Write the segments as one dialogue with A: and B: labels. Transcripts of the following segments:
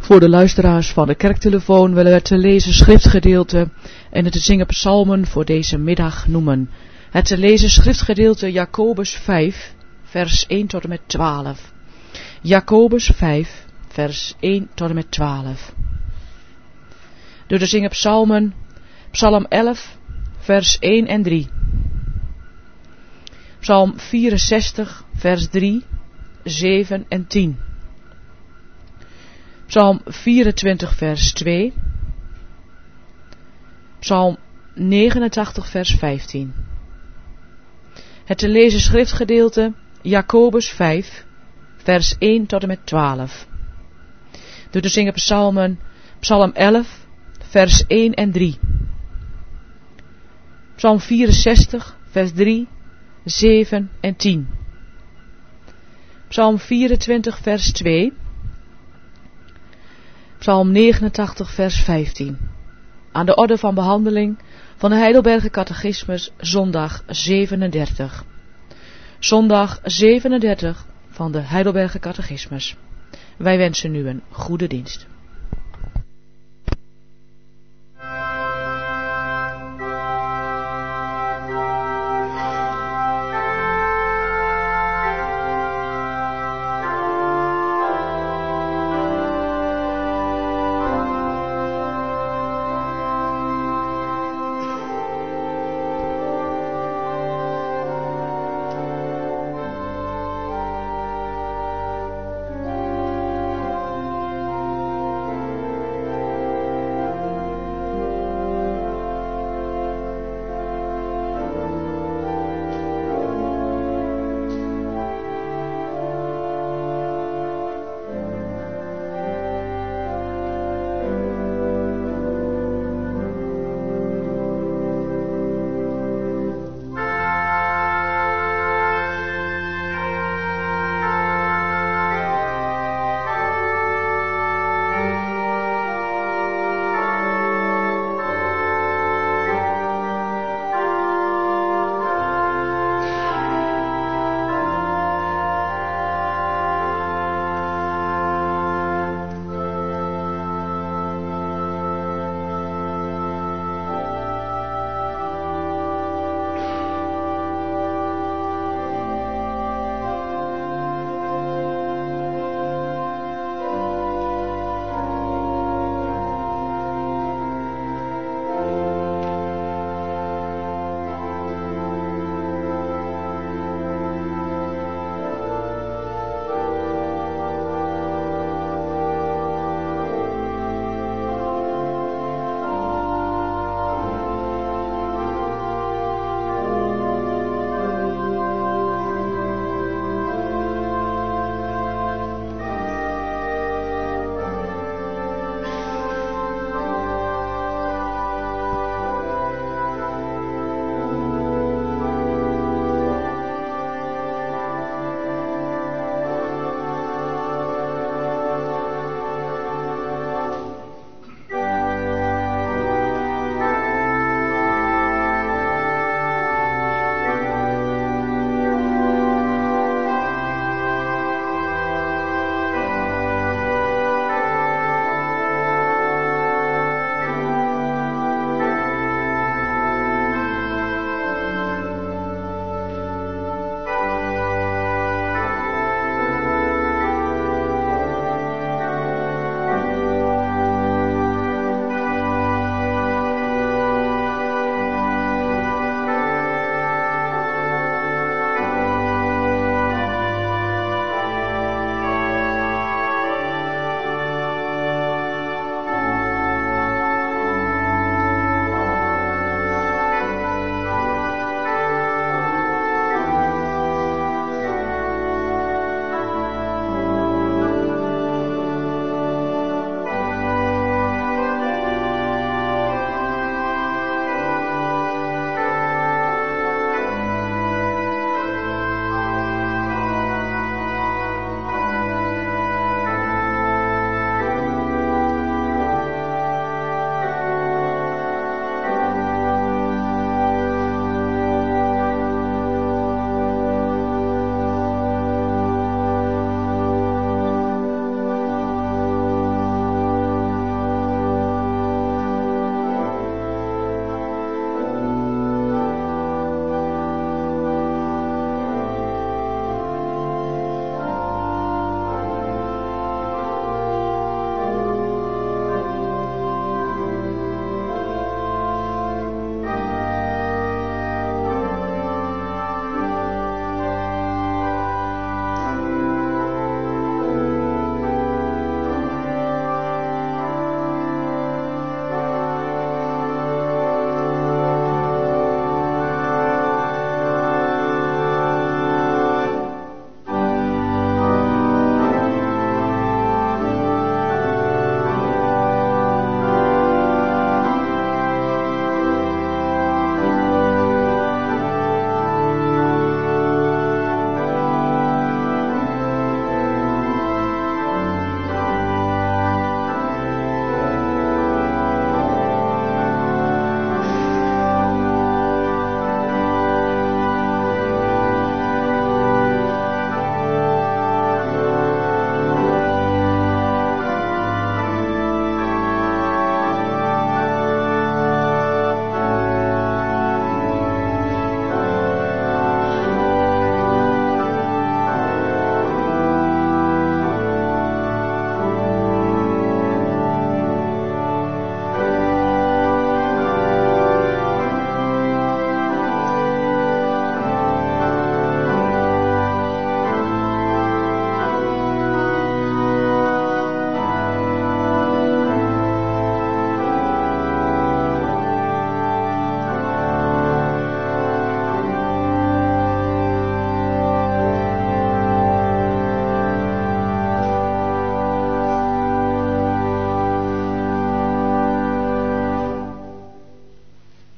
A: Voor de luisteraars van de kerktelefoon willen we het te lezen schriftgedeelte en het te zingen psalmen voor deze middag noemen. Het te lezen schriftgedeelte Jacobus 5, vers 1 tot en met 12. Jacobus 5, vers 1 tot en met 12. Door te zingen psalmen, psalm 11, vers 1 en 3. Psalm 64, vers 3, 7 en 10. Psalm 24, vers 2. Psalm 89, vers 15. Het te lezen schriftgedeelte Jacobus 5, vers 1 tot en met 12. Door te zingen psalmen, psalm 11, vers 1 en 3. Psalm 64, vers 3, 7 en 10. Psalm 24, vers 2. Psalm 89, vers 15. Aan de orde van behandeling van de Heidelberger Catechismus, zondag 37. Zondag 37 van de Heidelberger Catechismus. Wij wensen u een goede dienst.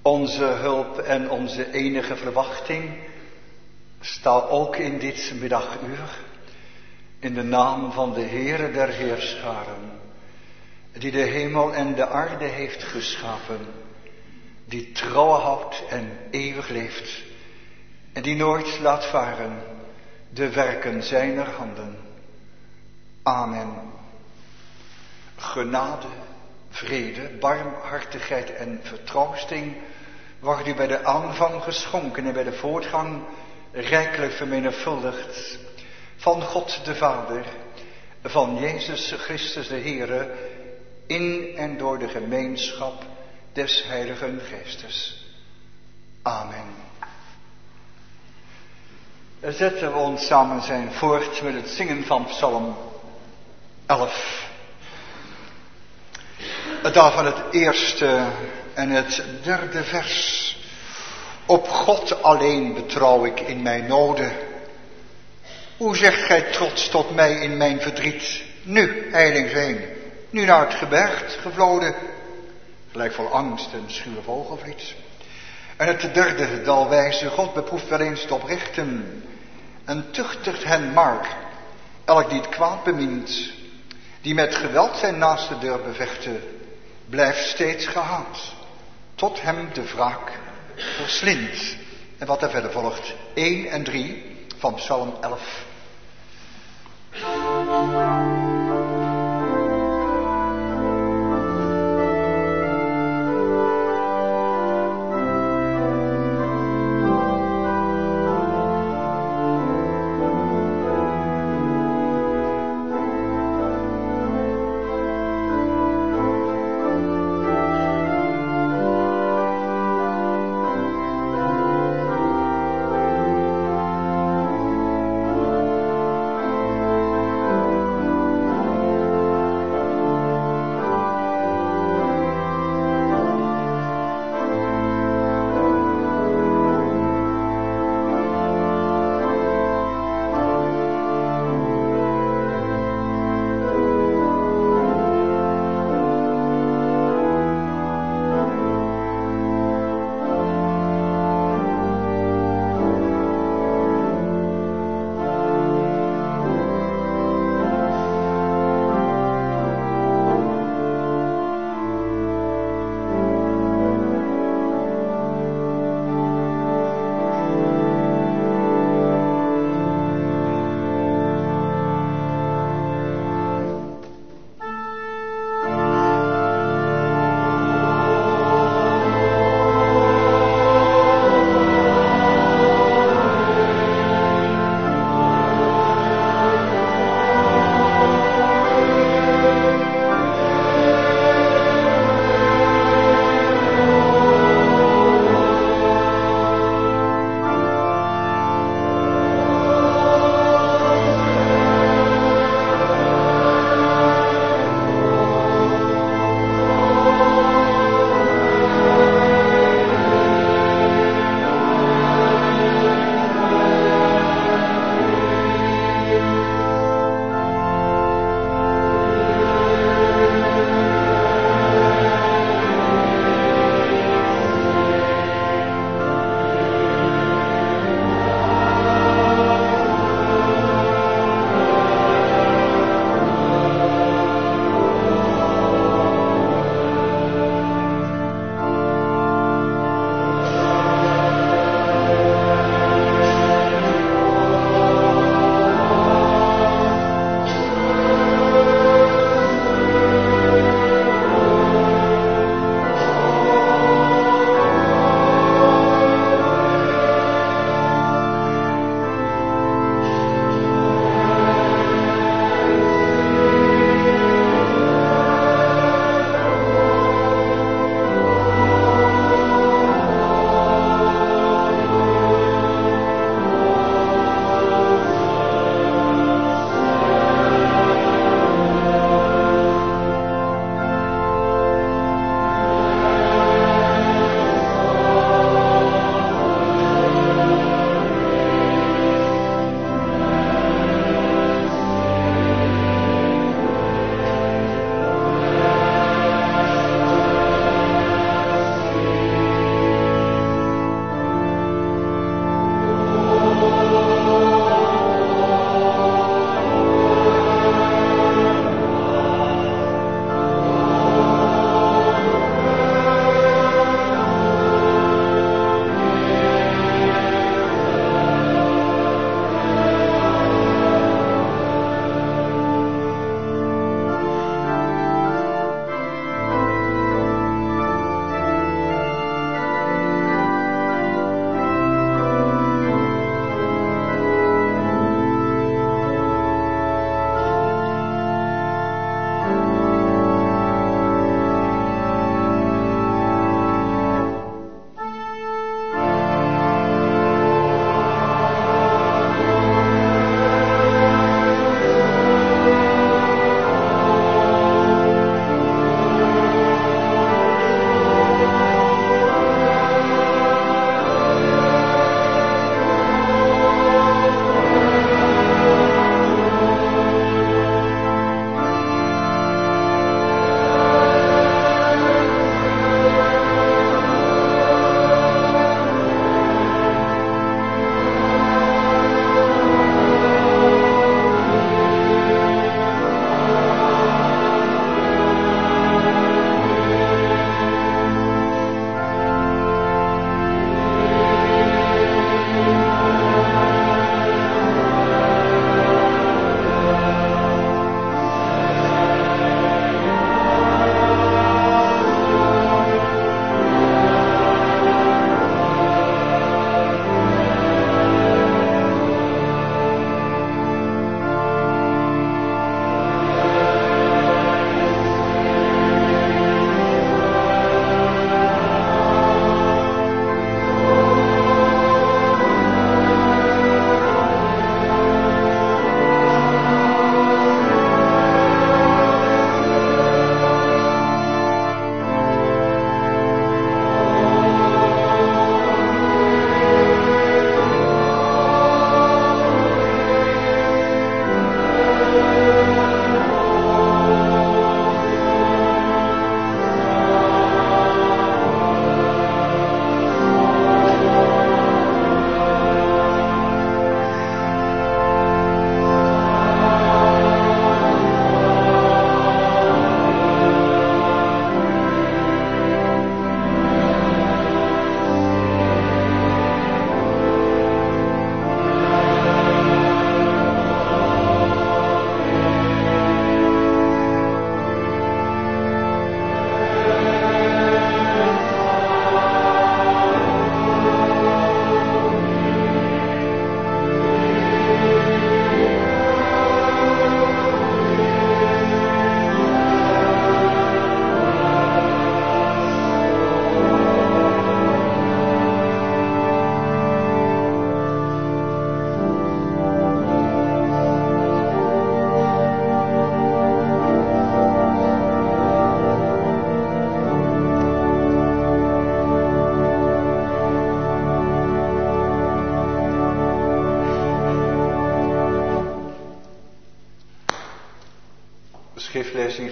B: Onze hulp en onze enige verwachting staat ook in dit middaguur in de naam van de Heere der Heerscharen, die de hemel en de aarde heeft geschapen, die trouw houdt en eeuwig leeft en die nooit laat varen de werken zijner handen. Amen. Genade, vrede, barmhartigheid en vertroosting wordt u bij de aanvang geschonken en bij de voortgang rijkelijk vermenigvuldigd van God de Vader, van Jezus Christus de Heere, in en door de gemeenschap des Heiligen Geestes. Amen. Zetten we ons samen zijn voort met het zingen van Psalm 11. Daarvan het eerste en het derde vers. Op God alleen betrouw ik in mijn noden. Hoe zegt gij trots tot mij in mijn verdriet? Nu, heilingsveen, nu naar het gebergte gevloden, gelijk vol angst en schuwe vogelvliet. En het derde, de alwijze God beproeft wel eens de oprechten en tuchtigt hen maar, elk die het kwaad bemint, die met geweld zijn naaste durft bevechten, blijft steeds gehaat, tot hem de wraak verslindt. En wat er verder volgt, 1 en 3 van Psalm 11.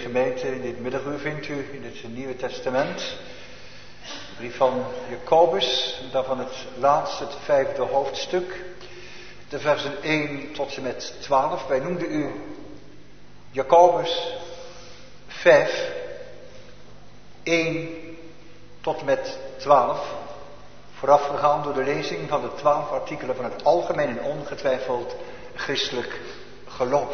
B: gemeente, in dit middaguur vindt u in het Nieuwe Testament de brief van Jacobus, daarvan het laatste, het 5e hoofdstuk, de versen 1 tot en met 12. Wij noemden u Jacobus 5, 1 tot en met 12, voorafgegaan door de lezing van de 12 artikelen van het algemeen en ongetwijfeld christelijk geloof.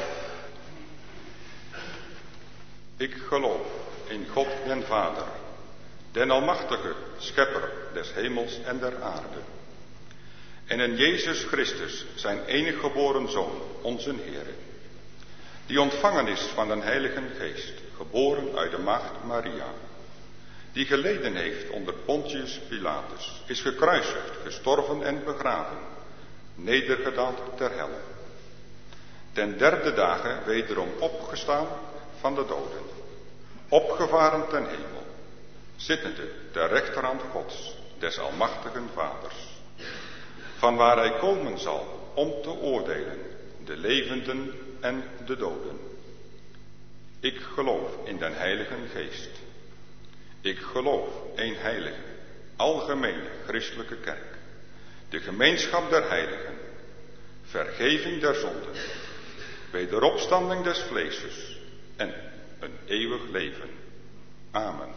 C: Ik geloof in God den Vader, den almachtige schepper des hemels en der aarde. En in Jezus Christus, zijn enige geboren Zoon, onze Heere, die ontvangen is van den Heilige Geest, geboren uit de maagd Maria, die geleden heeft onder Pontius Pilatus, is gekruisigd, gestorven en begraven, nedergedaald ter helle. Ten 3e dagen wederom opgestaan van de doden, opgevaren ten hemel, zittende ter rechterhand Gods, des almachtigen Vaders, van waar hij komen zal om te oordelen de levenden en de doden. Ik geloof in den Heilige Geest. Ik geloof een heilige, algemene christelijke kerk, de gemeenschap der heiligen, vergeving der zonden, wederopstanding des vleeses en een eeuwig leven. Amen.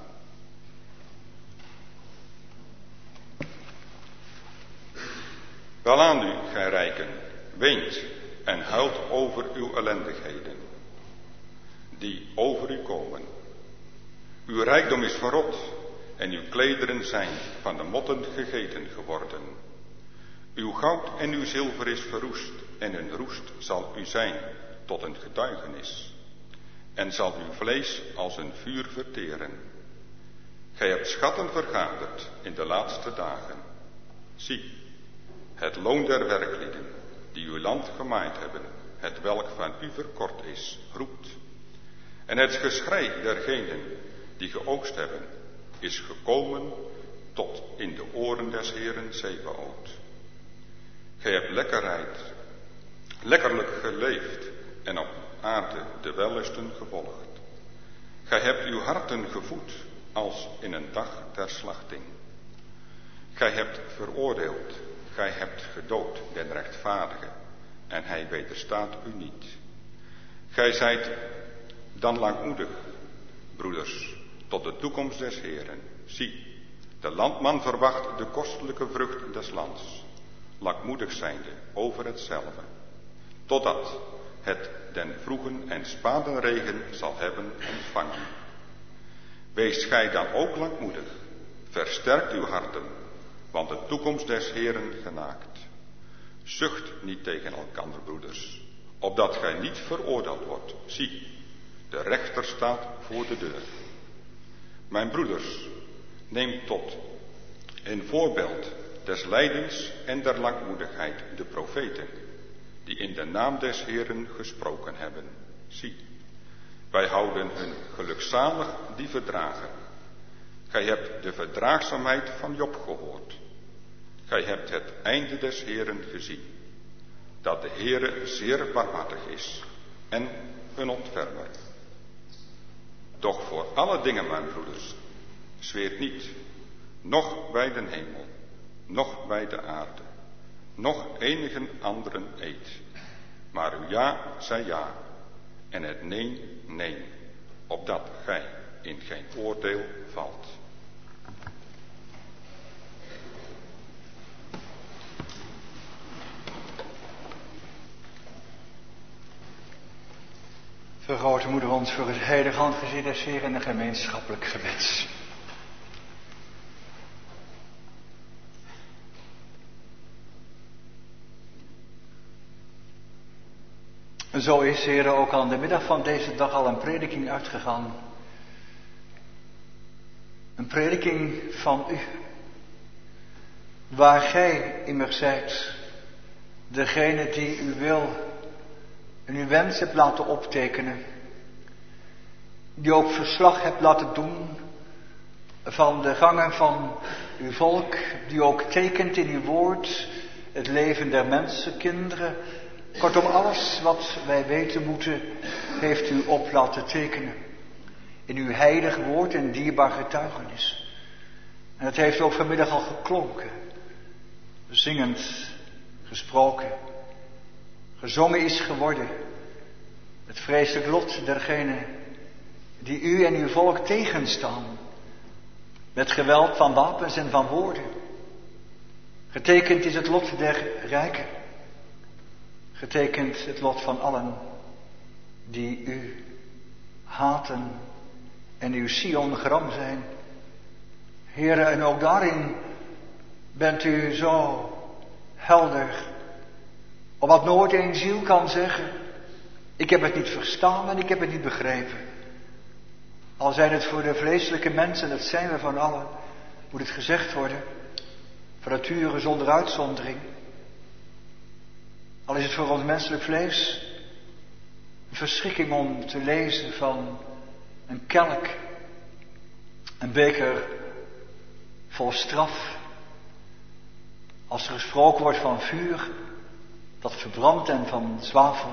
C: Welaan u, gij rijken, weent en huilt over uw ellendigheden, die over u komen. Uw rijkdom is verrot en uw klederen zijn van de motten gegeten geworden. Uw goud en uw zilver is verroest en een roest zal u zijn tot een getuigenis. En zal uw vlees als een vuur verteren. Gij hebt schatten vergaderd in de laatste dagen. Zie, het loon der werklieden, die uw land gemaaid hebben, het welk van u verkort is, roept. En het geschrei dergenen die geoogst hebben, is gekomen tot in de oren des Heeren Zebaoth. Gij hebt lekkerlijk geleefd en op aarde de wellusten gevolgd. Gij hebt uw harten gevoed als in een dag der slachting. Gij hebt veroordeeld, gij hebt gedood den rechtvaardige, en hij wederstaat u niet. Gij zijt dan langmoedig, broeders, tot de toekomst des Heeren. Zie, de landman verwacht de kostelijke vrucht des lands, langmoedig zijnde over hetzelve, totdat het den vroegen en spadenregen zal hebben ontvangen. Wees gij dan ook langmoedig, versterkt uw harten, want de toekomst des Heeren genaakt. Zucht niet tegen elkander, broeders, opdat gij niet veroordeeld wordt. Zie, de rechter staat voor de deur. Mijn broeders, neem tot een voorbeeld des lijdens en der langmoedigheid de profeten, die in de naam des Heeren gesproken hebben. Zie, wij houden hun gelukzalig die verdragen. Gij hebt de verdraagzaamheid van Job gehoord. Gij hebt het einde des Heeren gezien, dat de Heere zeer barmhartig is en een ontfermer. Doch voor alle dingen, mijn broeders, zweert niet, noch bij den hemel, noch bij de aarde, noch enigen anderen eed. Maar uw ja zij ja, en het nee, nee, opdat gij in geen oordeel valt.
B: Vergrote moeder ons voor het heilige handgezin des Heeren en een gemeenschappelijk gebed. Zo is, Heere, ook aan de middag van deze dag al een prediking uitgegaan. Een prediking van u. Waar gij immer zijt, degene die uw wil en uw wens hebt laten optekenen. Die ook verslag hebt laten doen van de gangen van uw volk. Die ook tekent in uw woord het leven der mensenkinderen. Kortom, alles wat wij weten moeten, heeft u op laten tekenen. in uw heilig woord en dierbaar getuigenis. En het heeft ook vanmiddag al geklonken, zingend gesproken, gezongen is geworden. Het vreselijk lot dergenen die u en uw volk tegenstaan, met geweld van wapens en van woorden. Getekend is het lot der rijken, getekend het lot van allen die u haten en uw Sion gram zijn. Heere, en ook daarin bent u zo helder, opdat nooit een ziel kan zeggen, ik heb het niet verstaan en ik heb het niet begrepen. Al zijn het voor de vleeselijke mensen, dat zijn we van allen, moet het gezegd worden, voor nature zonder uitzondering. Al is het voor ons menselijk vlees een verschrikking om te lezen van een kelk, een beker vol straf. Als er gesproken wordt van vuur dat verbrandt en van zwavel.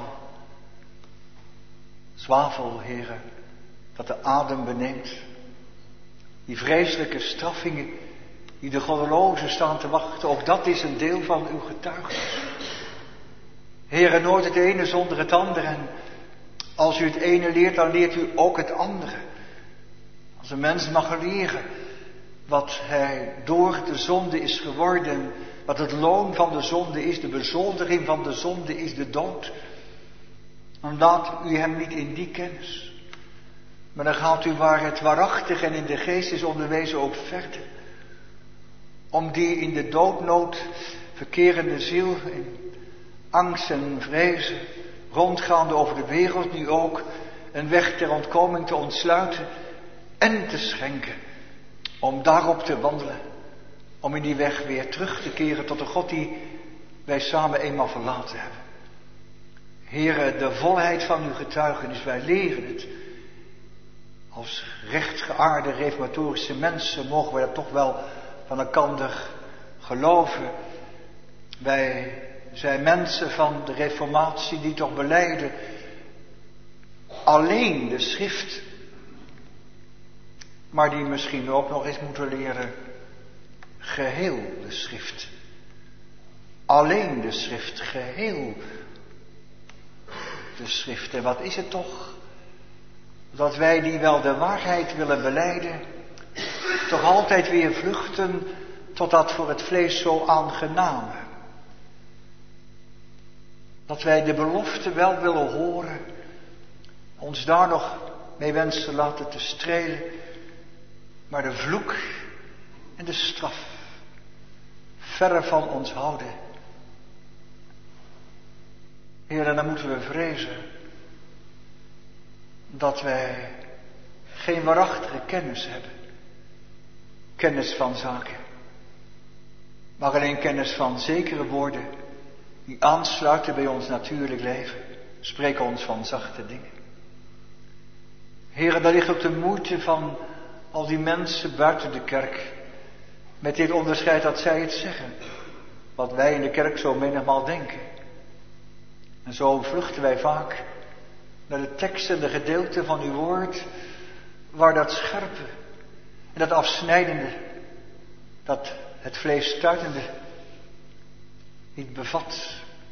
B: Zwavel, heren, dat de adem beneemt. Die vreselijke straffingen die de goddelozen staan te wachten, ook dat is een deel van uw getuigenis. Heren, nooit het ene zonder het andere. En als u het ene leert, dan leert u ook het andere. Als een mens mag leren wat hij door de zonde is geworden, wat het loon van de zonde is, de bezoldiging van de zonde is de dood, dan laat u hem niet in die kennis. Maar dan gaat u waar het waarachtig en in de geest is onderwezen ook verder. Om die in de doodnood verkerende ziel, in angst en vrezen, rondgaande over de wereld, nu ook een weg ter ontkoming te ontsluiten en te schenken. Om daarop te wandelen. Om in die weg weer terug te keren tot de God die wij samen eenmaal verlaten hebben. Heere, de volheid van uw getuigenis, wij leren het. Als rechtgeaarde reformatorische mensen mogen wij dat toch wel van elkaar geloven. Wij zijn mensen van de reformatie die toch belijden alleen de schrift, maar die misschien ook nog eens moeten leren geheel de schrift. Alleen de schrift, geheel de schrift. En wat is het toch dat wij die wel de waarheid willen belijden, toch altijd weer vluchten tot dat voor het vlees zo aangename. Dat wij de belofte wel willen horen, ons daar nog mee wensen laten te strelen, maar de vloek en de straf verre van ons houden. Heer, en dan moeten we vrezen dat wij geen waarachtige kennis hebben. Kennis van zaken. Maar alleen kennis van zekere woorden die aansluiten bij ons natuurlijk leven. Spreken ons van zachte dingen. Heer, daar ligt ook de moeite van al die mensen buiten de kerk. Met dit onderscheid dat zij het zeggen. Wat wij in de kerk zo menigmaal denken. En zo vluchten wij vaak naar de tekst en de gedeelten van uw woord, waar dat scherpe en dat afsnijdende, dat het vlees stuitende niet bevat.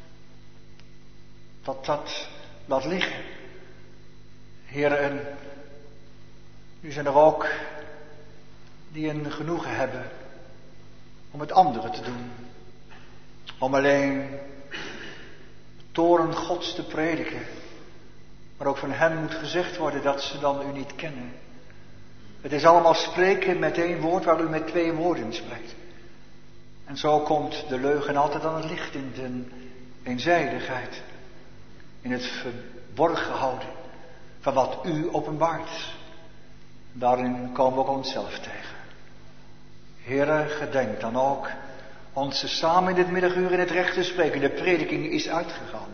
B: Dat laat liggen. Heren, en nu zijn er ook die een genoegen hebben om het andere te doen. Om alleen toren Gods te prediken. Maar ook van hen moet gezegd worden dat ze dan u niet kennen. Het is allemaal spreken met één woord waar u met twee woorden spreekt. En zo komt de leugen altijd aan het licht in de eenzijdigheid. In het verborgen houden van wat u openbaart. Daarin komen we ook onszelf tegen. Heere, gedenk dan ook ons samen in dit middaguur in het recht te spreken. De prediking is uitgegaan.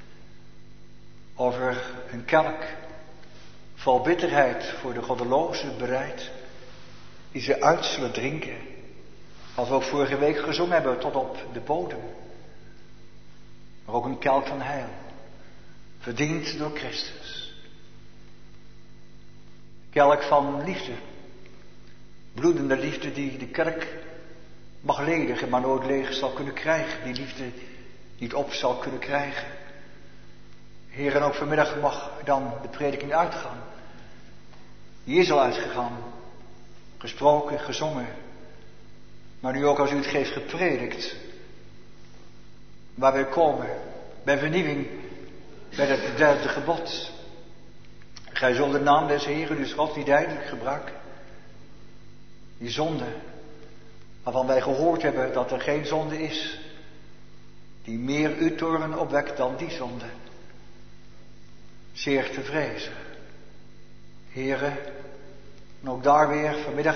B: Over een kelk vol bitterheid voor de goddelozen bereid, die ze uit zullen drinken, als we ook vorige week gezongen hebben, tot op de bodem. Maar ook een kelk van heil, verdiend door Christus. Kelk van liefde. Bloedende liefde die de kerk mag ledigen, maar nooit leeg zal kunnen krijgen. Die liefde niet op zal kunnen krijgen. Heer, en ook vanmiddag mag dan de prediking uitgaan. Die is al uitgegaan. Gesproken, gezongen. Maar nu ook als u het geeft gepredikt. Waar wij komen. Bij vernieuwing. Bij het derde gebod. Gij zult de naam des Heeren, uw God, niet ijdelijk gebruiken. Die zonde. Waarvan wij gehoord hebben dat er geen zonde is. Die meer uw toorn opwekt dan die zonde. Zeer te vrezen. Heren. En ook daar weer vanmiddag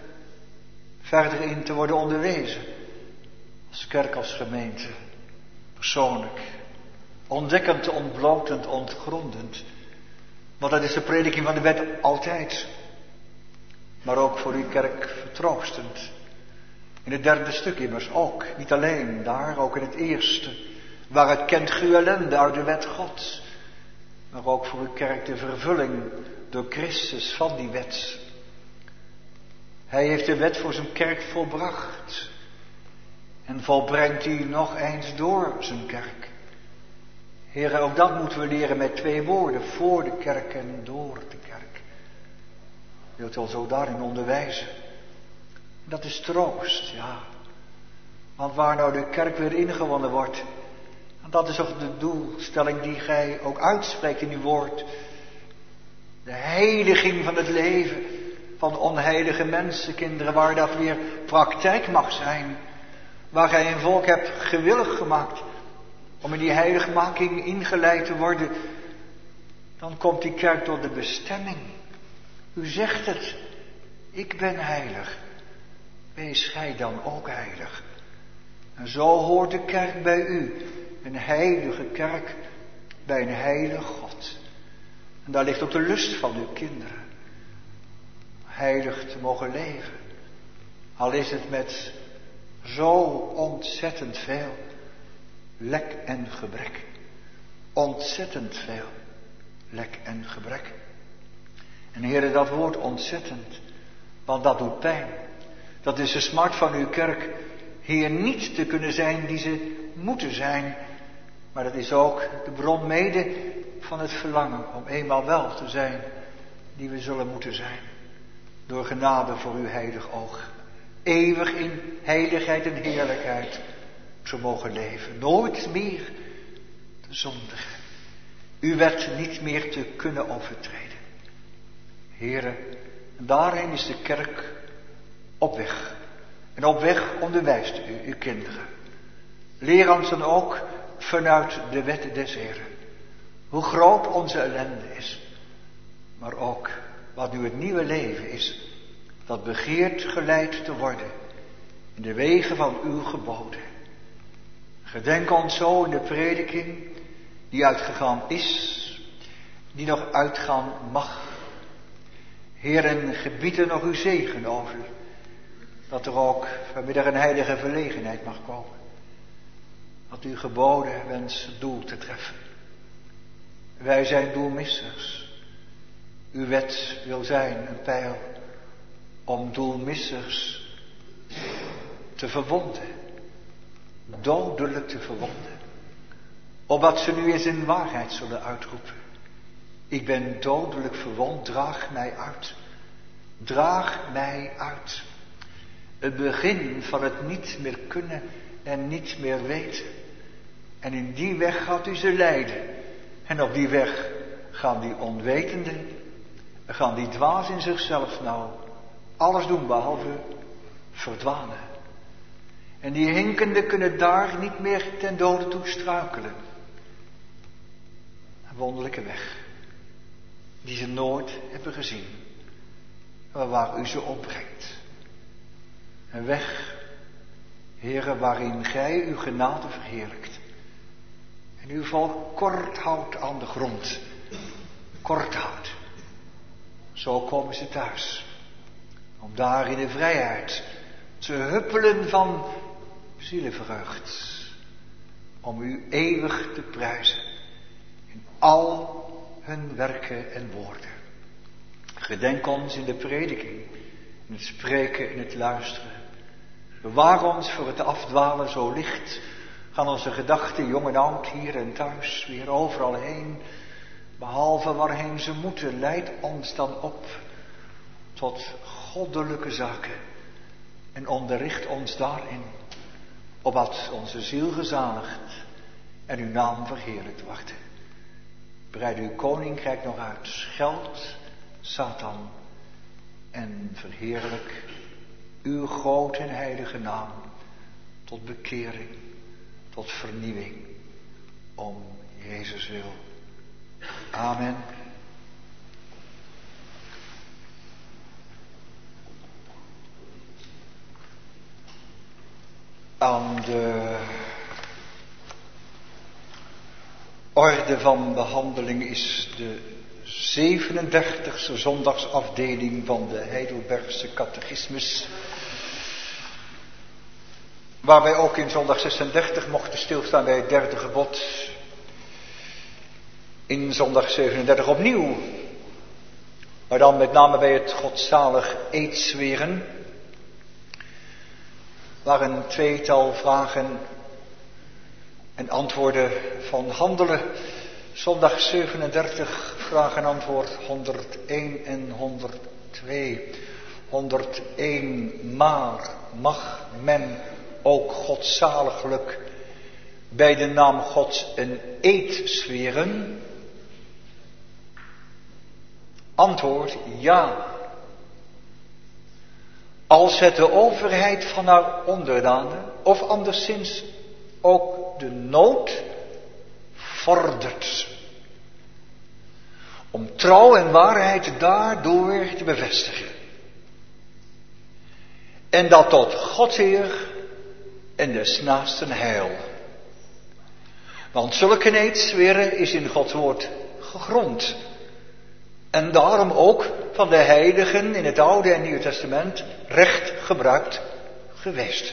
B: verder in te worden onderwezen. Als kerk, als gemeente. Persoonlijk. Ontdekkend, ontblotend, ontgrondend. Want dat is de prediking van de wet altijd. Maar ook voor uw kerk vertroostend. In het derde stuk immers ook. Niet alleen daar, ook in het eerste. Waar het kent uw ellende uit de wet Gods. Maar ook voor uw kerk de vervulling door Christus van die wet. Hij heeft de wet voor zijn kerk volbracht. En volbrengt die nog eens door zijn kerk. Heren, ook dat moeten we leren met 2 woorden. Voor de kerk en door de kerk. Wilt u al zo daarin onderwijzen? Dat is troost, ja. Want waar nou de kerk weer ingewonnen wordt. En dat is ook de doelstelling die gij ook uitspreekt in uw woord. De heiliging van het leven van onheilige mensenkinderen. Waar dat weer praktijk mag zijn. Waar gij een volk hebt gewillig gemaakt. Om in die heiligmaking ingeleid te worden. Dan komt die kerk tot de bestemming. U zegt het. Ik ben heilig. Wees gij dan ook heilig. En zo hoort de kerk bij u. Een heilige kerk bij een heilige God. En daar ligt ook de lust van uw kinderen. Heilig te mogen leven. Al is het met zo ontzettend veel lek en gebrek. Ontzettend veel lek en gebrek. En heren, dat woord ontzettend, want dat doet pijn. Dat is de smart van uw kerk, Heer, niet te kunnen zijn die ze moeten zijn. Maar dat is ook de bron mede van het verlangen om eenmaal wel te zijn die we zullen moeten zijn. Door genade voor uw heilig oog. Eeuwig in heiligheid en heerlijkheid zo mogen leven. Nooit meer te zondigen. Uw wet niet meer te kunnen overtreden. Heren, daarheen is de kerk op weg. En op weg onderwijst u uw kinderen. Leer ons dan ook vanuit de wet des Heren. Hoe groot onze ellende is. Maar ook wat nu het nieuwe leven is. Dat begeert geleid te worden. In de wegen van uw geboden. Gedenk ons zo in de prediking. Die uitgegaan is. Die nog uitgaan mag. Heeren, gebieden nog uw zegen over. Dat er ook vanmiddag een heilige verlegenheid mag komen. Dat uw geboden wens het doel te treffen. Wij zijn doelmissers. Uw wet wil zijn een pijl om doelmissers te verwonden. Dodelijk te verwonden. Opdat ze nu eens in waarheid zullen uitroepen. Ik ben dodelijk verwond, draag mij uit. Draag mij uit. Het begin van het niet meer kunnen en niet meer weten. En in die weg gaat u ze leiden. En op die weg gaan die onwetenden, gaan die dwaas in zichzelf nou alles doen behalve verdwalen. En die hinkenden kunnen daar niet meer ten dode toe struikelen. Een wonderlijke weg. Die ze nooit hebben gezien. Maar waar u ze opbrengt. Een weg, Heere, waarin gij uw genade verheerlijkt. En uw volk kort houdt aan de grond. Kort houdt. Zo komen ze thuis. Om daar in de vrijheid te huppelen van zielevreugd. Om u eeuwig te prijzen. In al hun werken en woorden. Gedenk ons in de prediking, in het spreken, in het luisteren. Bewaar ons voor het afdwalen, zo licht gaan onze gedachten, jong en oud, hier en thuis, weer overal heen. Behalve waarheen ze moeten, leid ons dan op tot goddelijke zaken. En onderricht ons daarin, opdat onze ziel gezaligd en uw naam verheerlijkt wordt. Breid uw koninkrijk nog uit, scheld Satan en verheerlijk uw grote en heilige naam tot bekering, tot vernieuwing, om Jezus wil. Amen. Aan de orde van behandeling is de 37e zondagsafdeling van de Heidelbergse catechismus, waar wij ook in zondag 36 mochten stilstaan bij het derde gebod. In zondag 37 opnieuw, maar dan met name bij het godzalig eetzweren, waar een tweetal vragen en antwoorden van handelen. Zondag 37, vraag en antwoord 101 en 102. 101, maar mag men ook godzaliglijk bij de naam Gods een eed zweren? Antwoord, ja. Als het de overheid van haar onderdanen, of anderszins ook de nood vordert, om trouw en waarheid daardoor te bevestigen. En dat tot Gods eer en des naasten heil. Want zulke eedzweren is in Gods woord gegrond. En daarom ook van de heiligen in het Oude en Nieuwe Testament recht gebruikt geweest.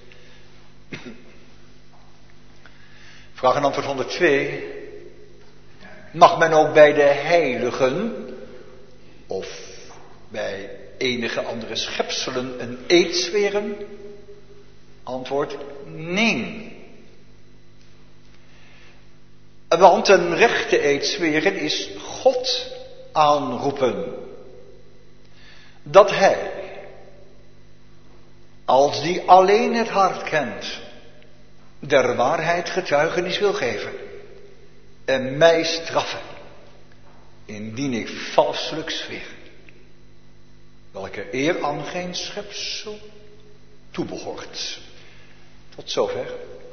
B: Vraag en antwoord 102. Mag men ook bij de heiligen of bij enige andere schepselen een eed zweren? Antwoord, nee. Want een rechte eed zweren is God aanroepen. Dat hij, als die alleen het hart kent, der waarheid getuigenis wil geven en mij straffen, indien ik valselijk zweer, welke eer aan geen schepsel toebehoort. Tot zover.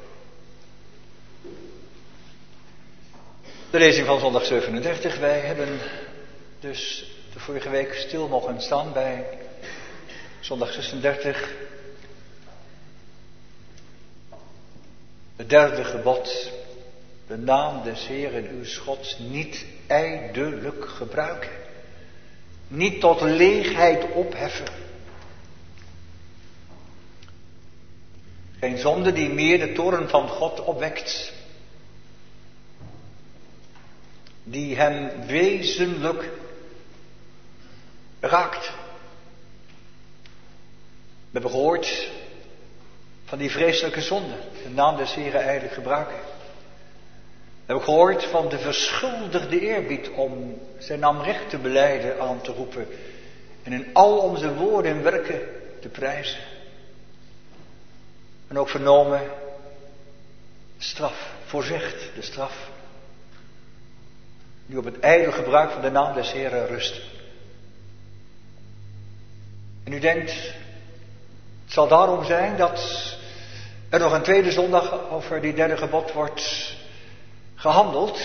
B: De lezing van zondag 37. Wij hebben dus de vorige week stil mogen staan bij zondag 36. Het derde gebod. De naam des Heeren uw Gods niet ijdelijk gebruiken. Niet tot leegheid opheffen. Geen zonde die meer de toorn van God opwekt. Die hem wezenlijk raakt. We hebben gehoord van die vreselijke zonde. De naam des Heeren ijdelijk gebruiken. We hebben gehoord van de verschuldigde eerbied om zijn naam recht te belijden, aan te roepen. En in al onze woorden en werken te prijzen. En ook vernomen, straf, voorzegt de straf. Die op het ijdel gebruik van de naam des Heeren rust. En u denkt, het zal daarom zijn dat er nog een tweede zondag over die derde gebod wordt gehandeld.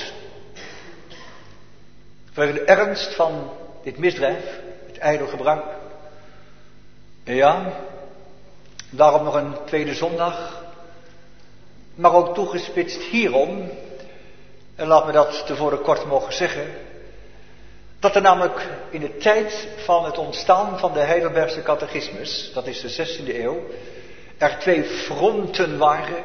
B: Vanwege de ernst van dit misdrijf, het ijdel gebruik. En ja, daarom nog een tweede zondag, maar ook toegespitst hierom. En laat me dat tevoren kort mogen zeggen. Dat er namelijk in de tijd van het ontstaan van de Heidelbergse catechismus, dat is de 16e eeuw, er twee fronten waren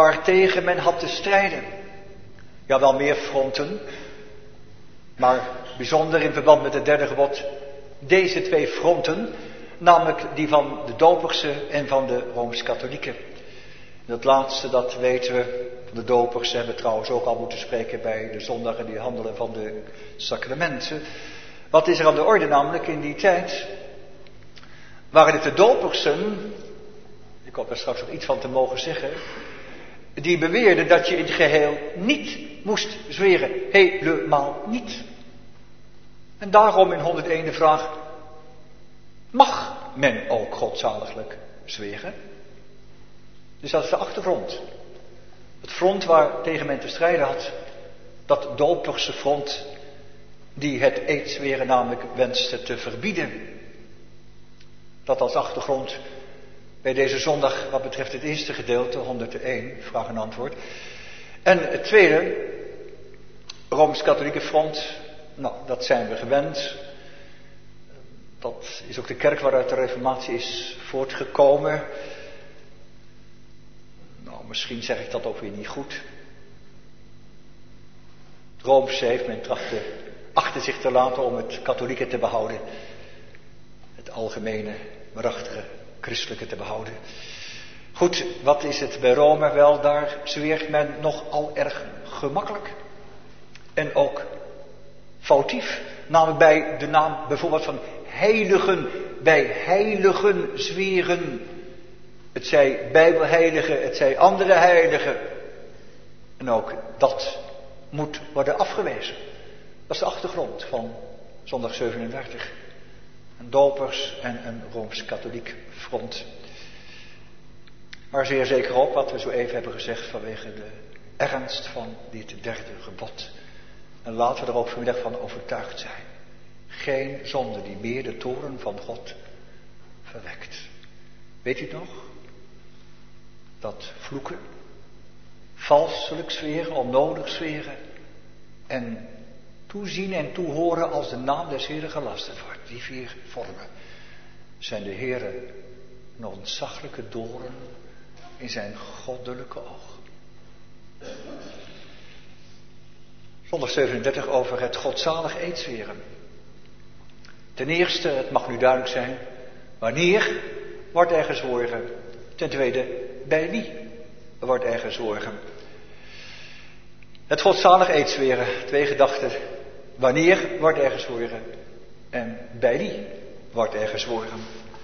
B: waartegen men had te strijden. Ja, wel meer fronten, maar bijzonder in verband met het derde gebod deze twee fronten, namelijk die van de Doperse en van de Rooms-Katholieken. Dat laatste, dat weten we, van de Doperse hebben we trouwens ook al moeten spreken bij de zondagen die handelen van de sacramenten. Wat is er aan de orde namelijk in die tijd? Waren het de Dopersen, ik hoop daar straks nog iets van te mogen zeggen, die beweerden dat je in het geheel niet moest zweren. Helemaal niet. En daarom in 101 de vraag, mag men ook godzaliglijk zweren? Dus dat is de achtergrond. Het front waar tegen men te strijden had, dat Doperse front, die het eedzweren namelijk wenste te verbieden. Dat als achtergrond bij deze zondag wat betreft het eerste gedeelte, 101, vraag en antwoord. En het tweede, Rooms-Katholieke front, nou, dat zijn we gewend. Dat is ook de kerk waaruit de reformatie is voortgekomen. Nou, misschien zeg ik dat ook weer niet goed. Het Roomse heeft men trachten achter zich te laten om het katholieke te behouden. Het algemene, waarachtige, christelijke te behouden. Goed, wat is het bij Rome? Wel, daar zweert men nogal erg gemakkelijk. En ook foutief. Namelijk bij de naam bijvoorbeeld van heiligen. Bij heiligen zweren. Het zij bijbelheiligen, het zij andere heiligen. En ook dat moet worden afgewezen. Dat is de achtergrond van zondag 37. Een Dopers en een Rooms-Katholiek front. Maar zeer zeker ook wat we zo even hebben gezegd vanwege de ernst van dit derde gebod. En laten we er ook vanmiddag van overtuigd zijn. Geen zonde die meer de toorn van God verwekt. Weet u het nog? Dat vloeken, valselijk zweren, onnodig zweren en toezien en toehoren als de naam des Heeren gelasterd wordt. Die vier vormen zijn de Heere een ontzaglijke doorn in zijn goddelijke oog. Zondag 37 over het godzalig eedzweren. Ten eerste, het mag nu duidelijk zijn, wanneer wordt er gezworen? Ten tweede, bij wie wordt er gezworen? Het godzalig eedzweren, twee gedachten. Wanneer wordt er gezworen? En bij wie wordt er gezworen?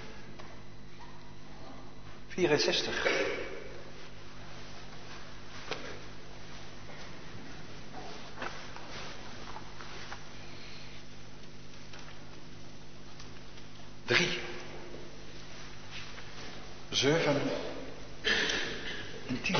B: 64. Drie. 7 en 10.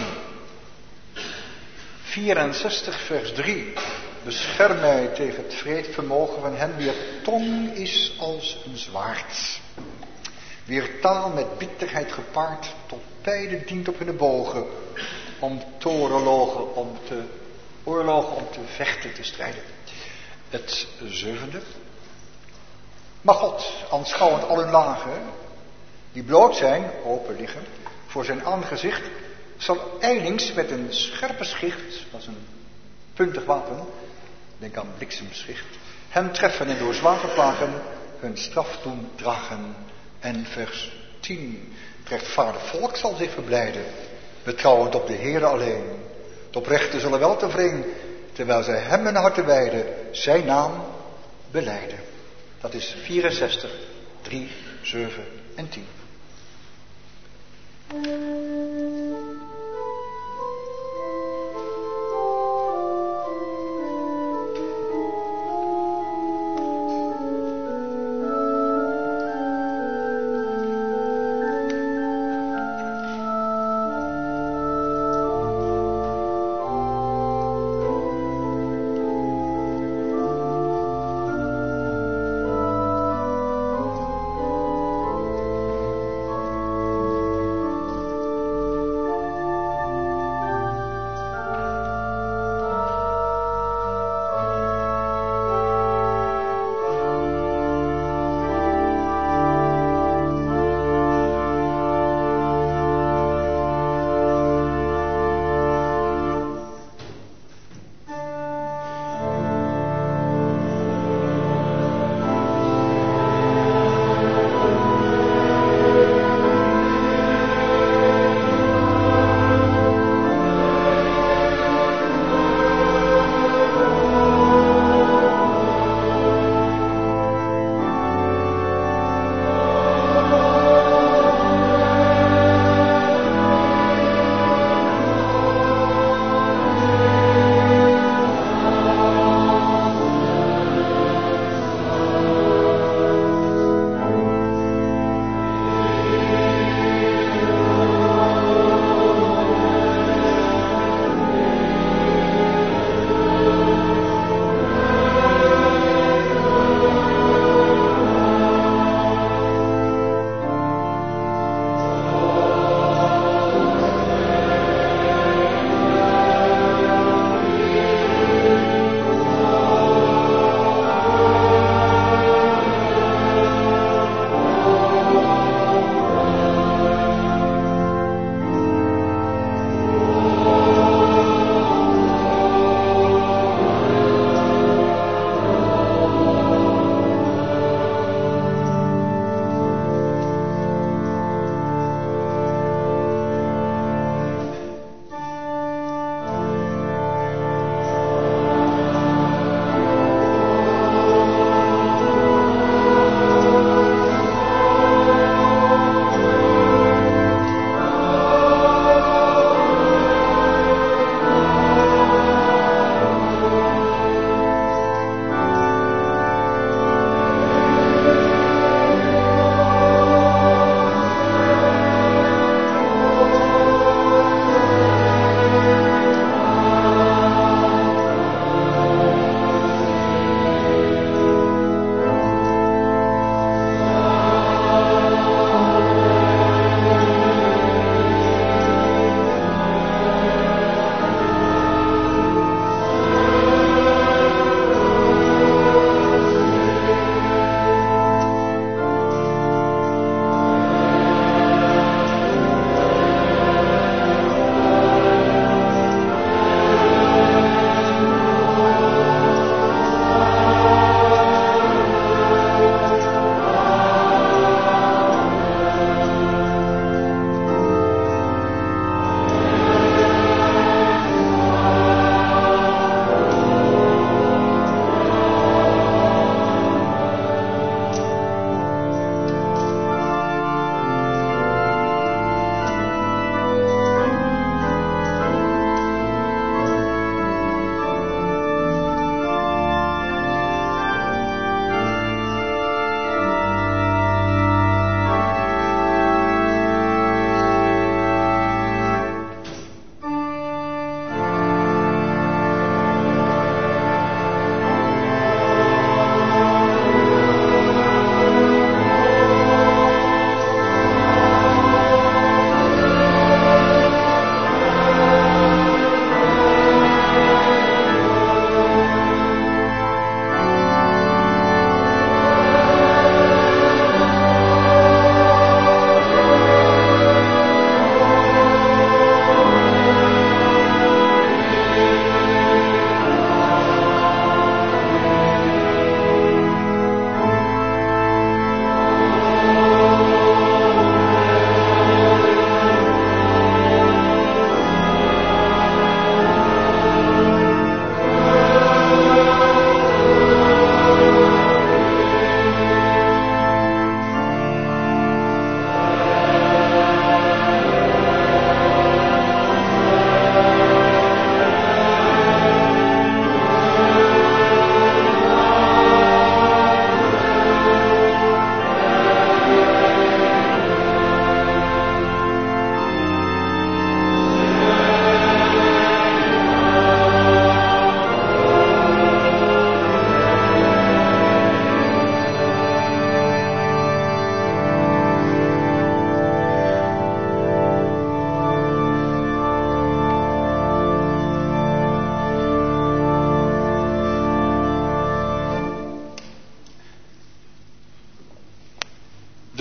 B: 64 vers 3. Bescherm mij tegen het vreedvermogen van hen wier tong is als een zwaard. Wier taal met bitterheid gepaard tot pijlen dient op hun bogen. Om te oorlogen, om te vechten, te strijden. Het 7e. Maar God, aanschouwend al hun lagen, die bloot zijn, open liggen, voor zijn aangezicht, zal eilings met een scherpe schicht, dat is een puntig wapen, denk aan bliksemschicht, hem treffen en door zware plagen hun straf doen dragen. En vers 10, het rechtvaardig volk zal zich verblijden, betrouwend op de Heere alleen. De oprechten zullen wel tevreden, terwijl zij hem hun harte wijden, zijn naam belijden. Dat is 64, 3, 7 en 10.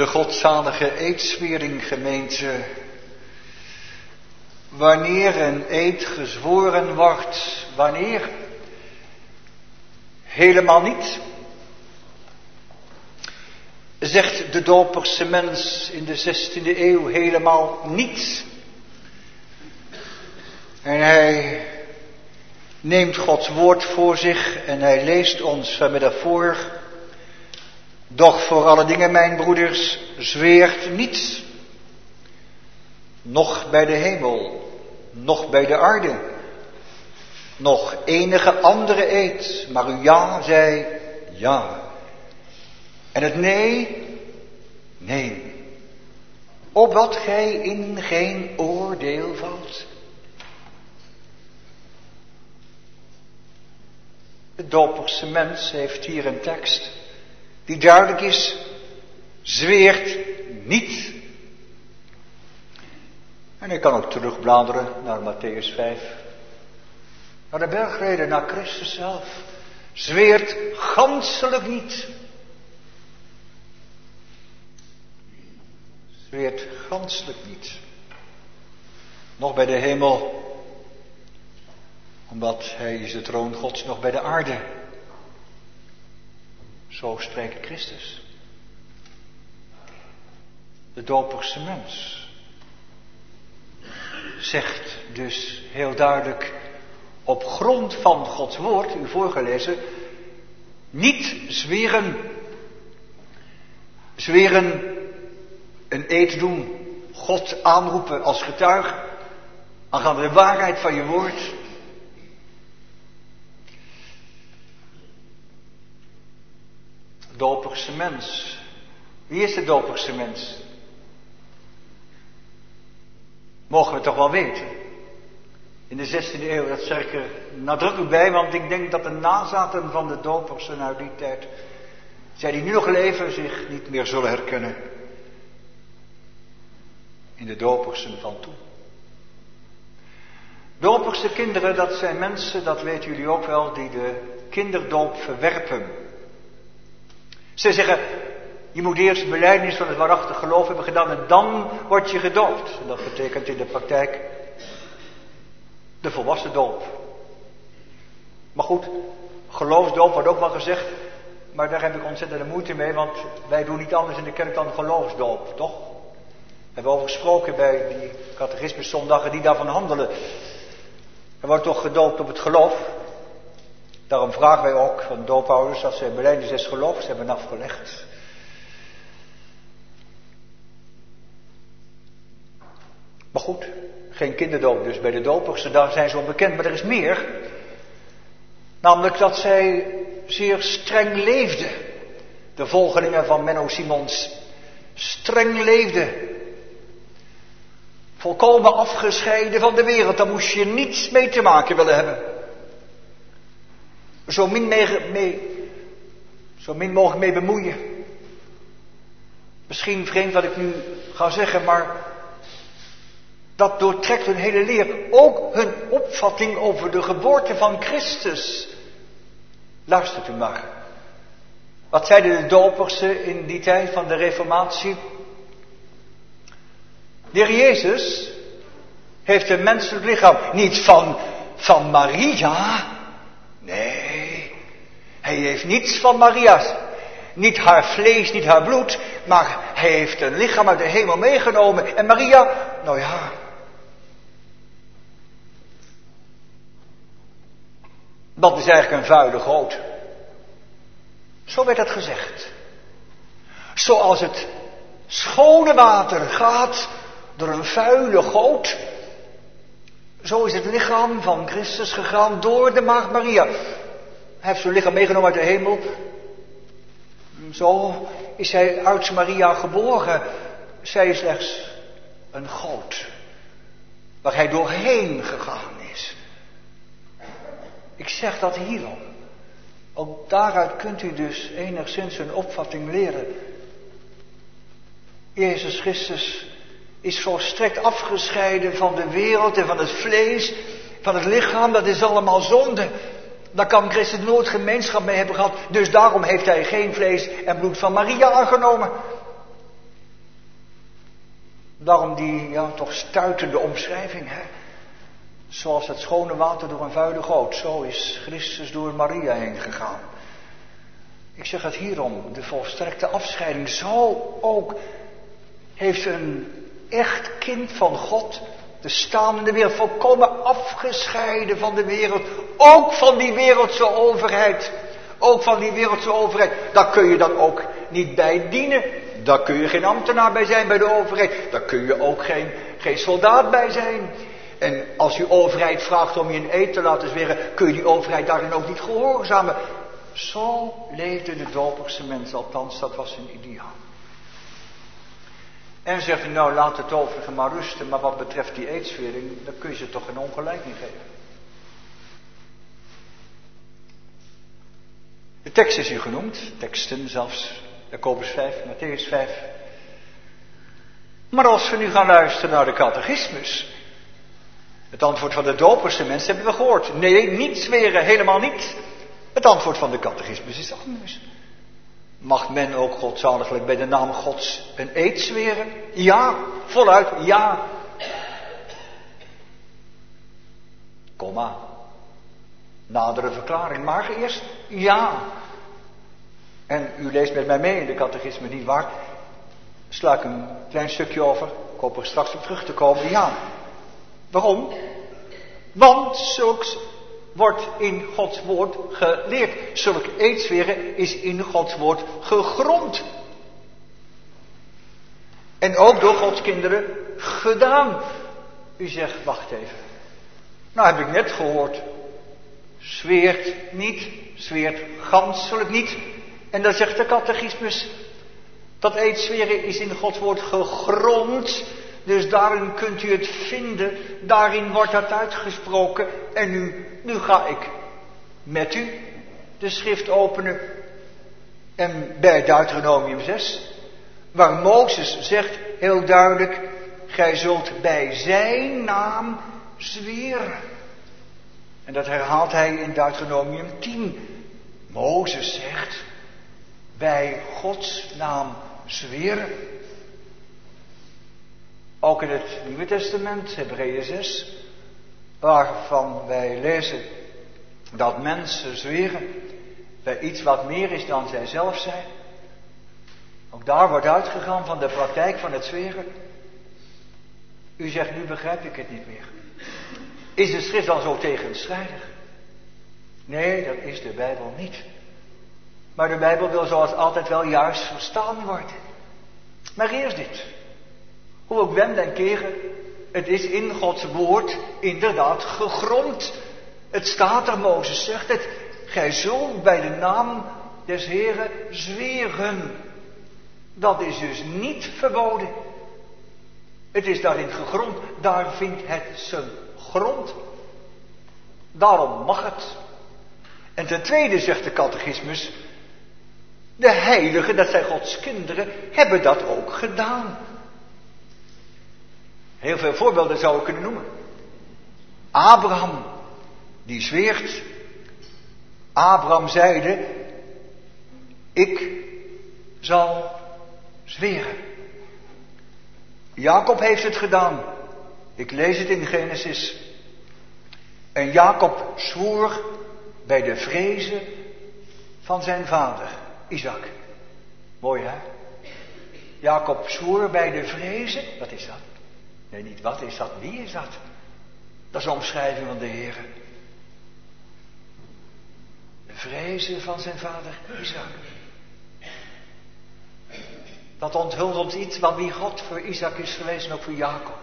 B: de godzalige eedswering, gemeente. Wanneer een eed gezworen wordt, wanneer? Helemaal niet. Zegt de Doperse mens in de 16e eeuw helemaal niet. En hij neemt Gods woord voor zich en hij leest ons vanmiddag voor. Doch voor alle dingen, mijn broeders, zweert niets. Nog bij de hemel, nog bij de aarde, nog enige andere eed. Maar uw ja zei ja. En het nee, nee. Opdat gij in geen oordeel valt. De Doperse mens heeft hier een tekst die duidelijk is, zweert niet. En ik kan ook terugbladeren naar Mattheüs 5. Naar de bergreden, naar Christus zelf. Zweert ganselijk niet. Zweert ganselijk niet. Nog bij de hemel, omdat hij is de troon Gods, nog bij de aarde. Zo spreekt Christus. De Doperse mens zegt dus heel duidelijk op grond van Gods woord, u voorgelezen, niet zweren. Zweren, een eed doen, God aanroepen als getuige, aangaande de waarheid van je woord. Doperse mens. Wie is de Doperse mens? Mogen we toch wel weten. In de 16e eeuw, dat zeg ik er nadrukkelijk bij, want ik denk dat de nazaten van de Dopersen uit die tijd, zij die nu nog leven, zich niet meer zullen herkennen in de Dopersen van toen. Doperse kinderen, dat zijn mensen, dat weten jullie ook wel, die de kinderdoop verwerpen. Ze zeggen, je moet eerst belijdenis van het waarachtig geloof hebben gedaan en dan word je gedoopt. En dat betekent in de praktijk de volwassen doop. Maar goed, geloofsdoop wordt ook wel gezegd, maar daar heb ik ontzettende moeite mee, want wij doen niet anders in de kerk dan geloofsdoop, toch? We hebben over gesproken bij die catechismuszondagen die daarvan handelen. Er wordt toch gedoopt op het geloof. Daarom vragen wij ook van doopouders dat zij belijdenis des geloofs hebben afgelegd. Maar goed, geen kinderdoop dus bij de dopers, daar zijn ze onbekend. Maar er is meer. Namelijk dat zij zeer streng leefden. De volgelingen van Menno Simons. Streng leefden. Volkomen afgescheiden van de wereld. Daar moest je niets mee te maken willen hebben. Zo min mogelijk mee bemoeien. Misschien vreemd wat ik nu ga zeggen, maar dat doortrekt hun hele leer. Ook hun opvatting over de geboorte van Christus. Luistert u maar. Wat zeiden de dopersen in die tijd van de Reformatie? De Heer Jezus heeft een menselijk lichaam. Niet van Maria. Nee. Hij heeft niets van Maria's. Niet haar vlees, niet haar bloed. Maar hij heeft een lichaam uit de hemel meegenomen. En Maria, nou ja. Dat is eigenlijk een vuile goot. Zo werd dat gezegd. Zoals het schone water gaat door een vuile goot. Zo is het lichaam van Christus gegaan door de maagd Maria. Hij heeft zijn lichaam meegenomen uit de hemel. Zo is hij uit Maria geboren. Zij is slechts een goot. Waar hij doorheen gegaan is. Ik zeg dat hierom. Ook daaruit kunt u dus enigszins een opvatting leren. Jezus Christus is volstrekt afgescheiden van de wereld en van het vlees, van het lichaam. Dat is allemaal zonde. Daar kan Christus nooit gemeenschap mee hebben gehad. Dus daarom heeft hij geen vlees en bloed van Maria aangenomen. Daarom die toch stuitende omschrijving. Hè? Zoals het schone water door een vuile goot. Zo is Christus door Maria heen gegaan. Ik zeg het hierom. De volstrekte afscheiding. Zo ook heeft een echt kind van God te staan in de wereld. Volkomen afgescheiden van de wereld. Ook van die wereldse overheid. Ook van die wereldse overheid. Daar kun je dan ook niet bij dienen. Daar kun je geen ambtenaar bij zijn bij de overheid. Daar kun je ook geen soldaat bij zijn. En als je overheid vraagt om je een eed te laten zweren, kun je die overheid daarin ook niet gehoorzamen. Zo leefden de doperse mensen, althans dat was hun ideaal. En zegt hij, nou laat het overige maar rusten, maar wat betreft die eedswering, dan kun je ze toch geen ongelijk niet geven. De tekst is hier genoemd, teksten zelfs, Jacobus 5, Matthäus 5. Maar als we nu gaan luisteren naar de catechismus, het antwoord van de doperse mensen hebben we gehoord. Nee, niet zweren, helemaal niet. Het antwoord van de catechismus is anders. Mag men ook godzaliglijk bij de naam Gods een eed zweren? Ja, voluit, ja. Komma. Nadere verklaring, maar eerst ja. En u leest met mij mee in de catechisme, niet waar? Sla ik een klein stukje over. Ik hoop er straks op terug te komen. Ja. Waarom? Want zulks wordt in Gods woord geleerd. Zulk eedsweren is in Gods woord gegrond. En ook door Gods kinderen gedaan. U zegt, wacht even. Nou heb ik net gehoord. Zweert niet, zweert ganselijk niet. En dan zegt de catechismus, dat eedsweren is in Gods woord gegrond. Dus daarin kunt u het vinden, daarin wordt dat uitgesproken. En nu ga ik met u de schrift openen. En bij Deuteronomium 6, waar Mozes zegt heel duidelijk, gij zult bij zijn naam zweren. En dat herhaalt hij in Deuteronomium 10. Mozes zegt, bij Gods naam zweren. Ook in het Nieuwe Testament, Hebreeën 6, waarvan wij lezen dat mensen zweren bij iets wat meer is dan zij zelf zijn. Ook daar wordt uitgegaan van de praktijk van het zweren. U zegt, nu begrijp ik het niet meer. Is de schrift dan zo tegenstrijdig? Nee, dat is de Bijbel niet. Maar de Bijbel wil zoals altijd wel juist verstaan worden. Maar eerst dit. Hoe ook wenden en keren, het is in Gods woord inderdaad gegrond. Het staat er, Mozes zegt het, gij zult bij de naam des Heren zweren. Dat is dus niet verboden. Het is daarin gegrond, daar vindt het zijn grond. Daarom mag het. En ten tweede zegt de catechismus, de heiligen, dat zijn Gods kinderen, hebben dat ook gedaan. Heel veel voorbeelden zou ik kunnen noemen. Abraham, die zweert. Abraham zeide, ik zal zweren. Jacob heeft het gedaan. Ik lees het in Genesis. En Jacob zwoer bij de vrezen van zijn vader, Isaac. Mooi hè? Jacob zwoer bij de vrezen, wat is dat? Nee, niet wat is dat, wie is dat? Dat is de omschrijving van de Heer. De vrezen van zijn vader Isaac. Dat onthult ons iets van wie God voor Isaac is geweest en ook voor Jacob.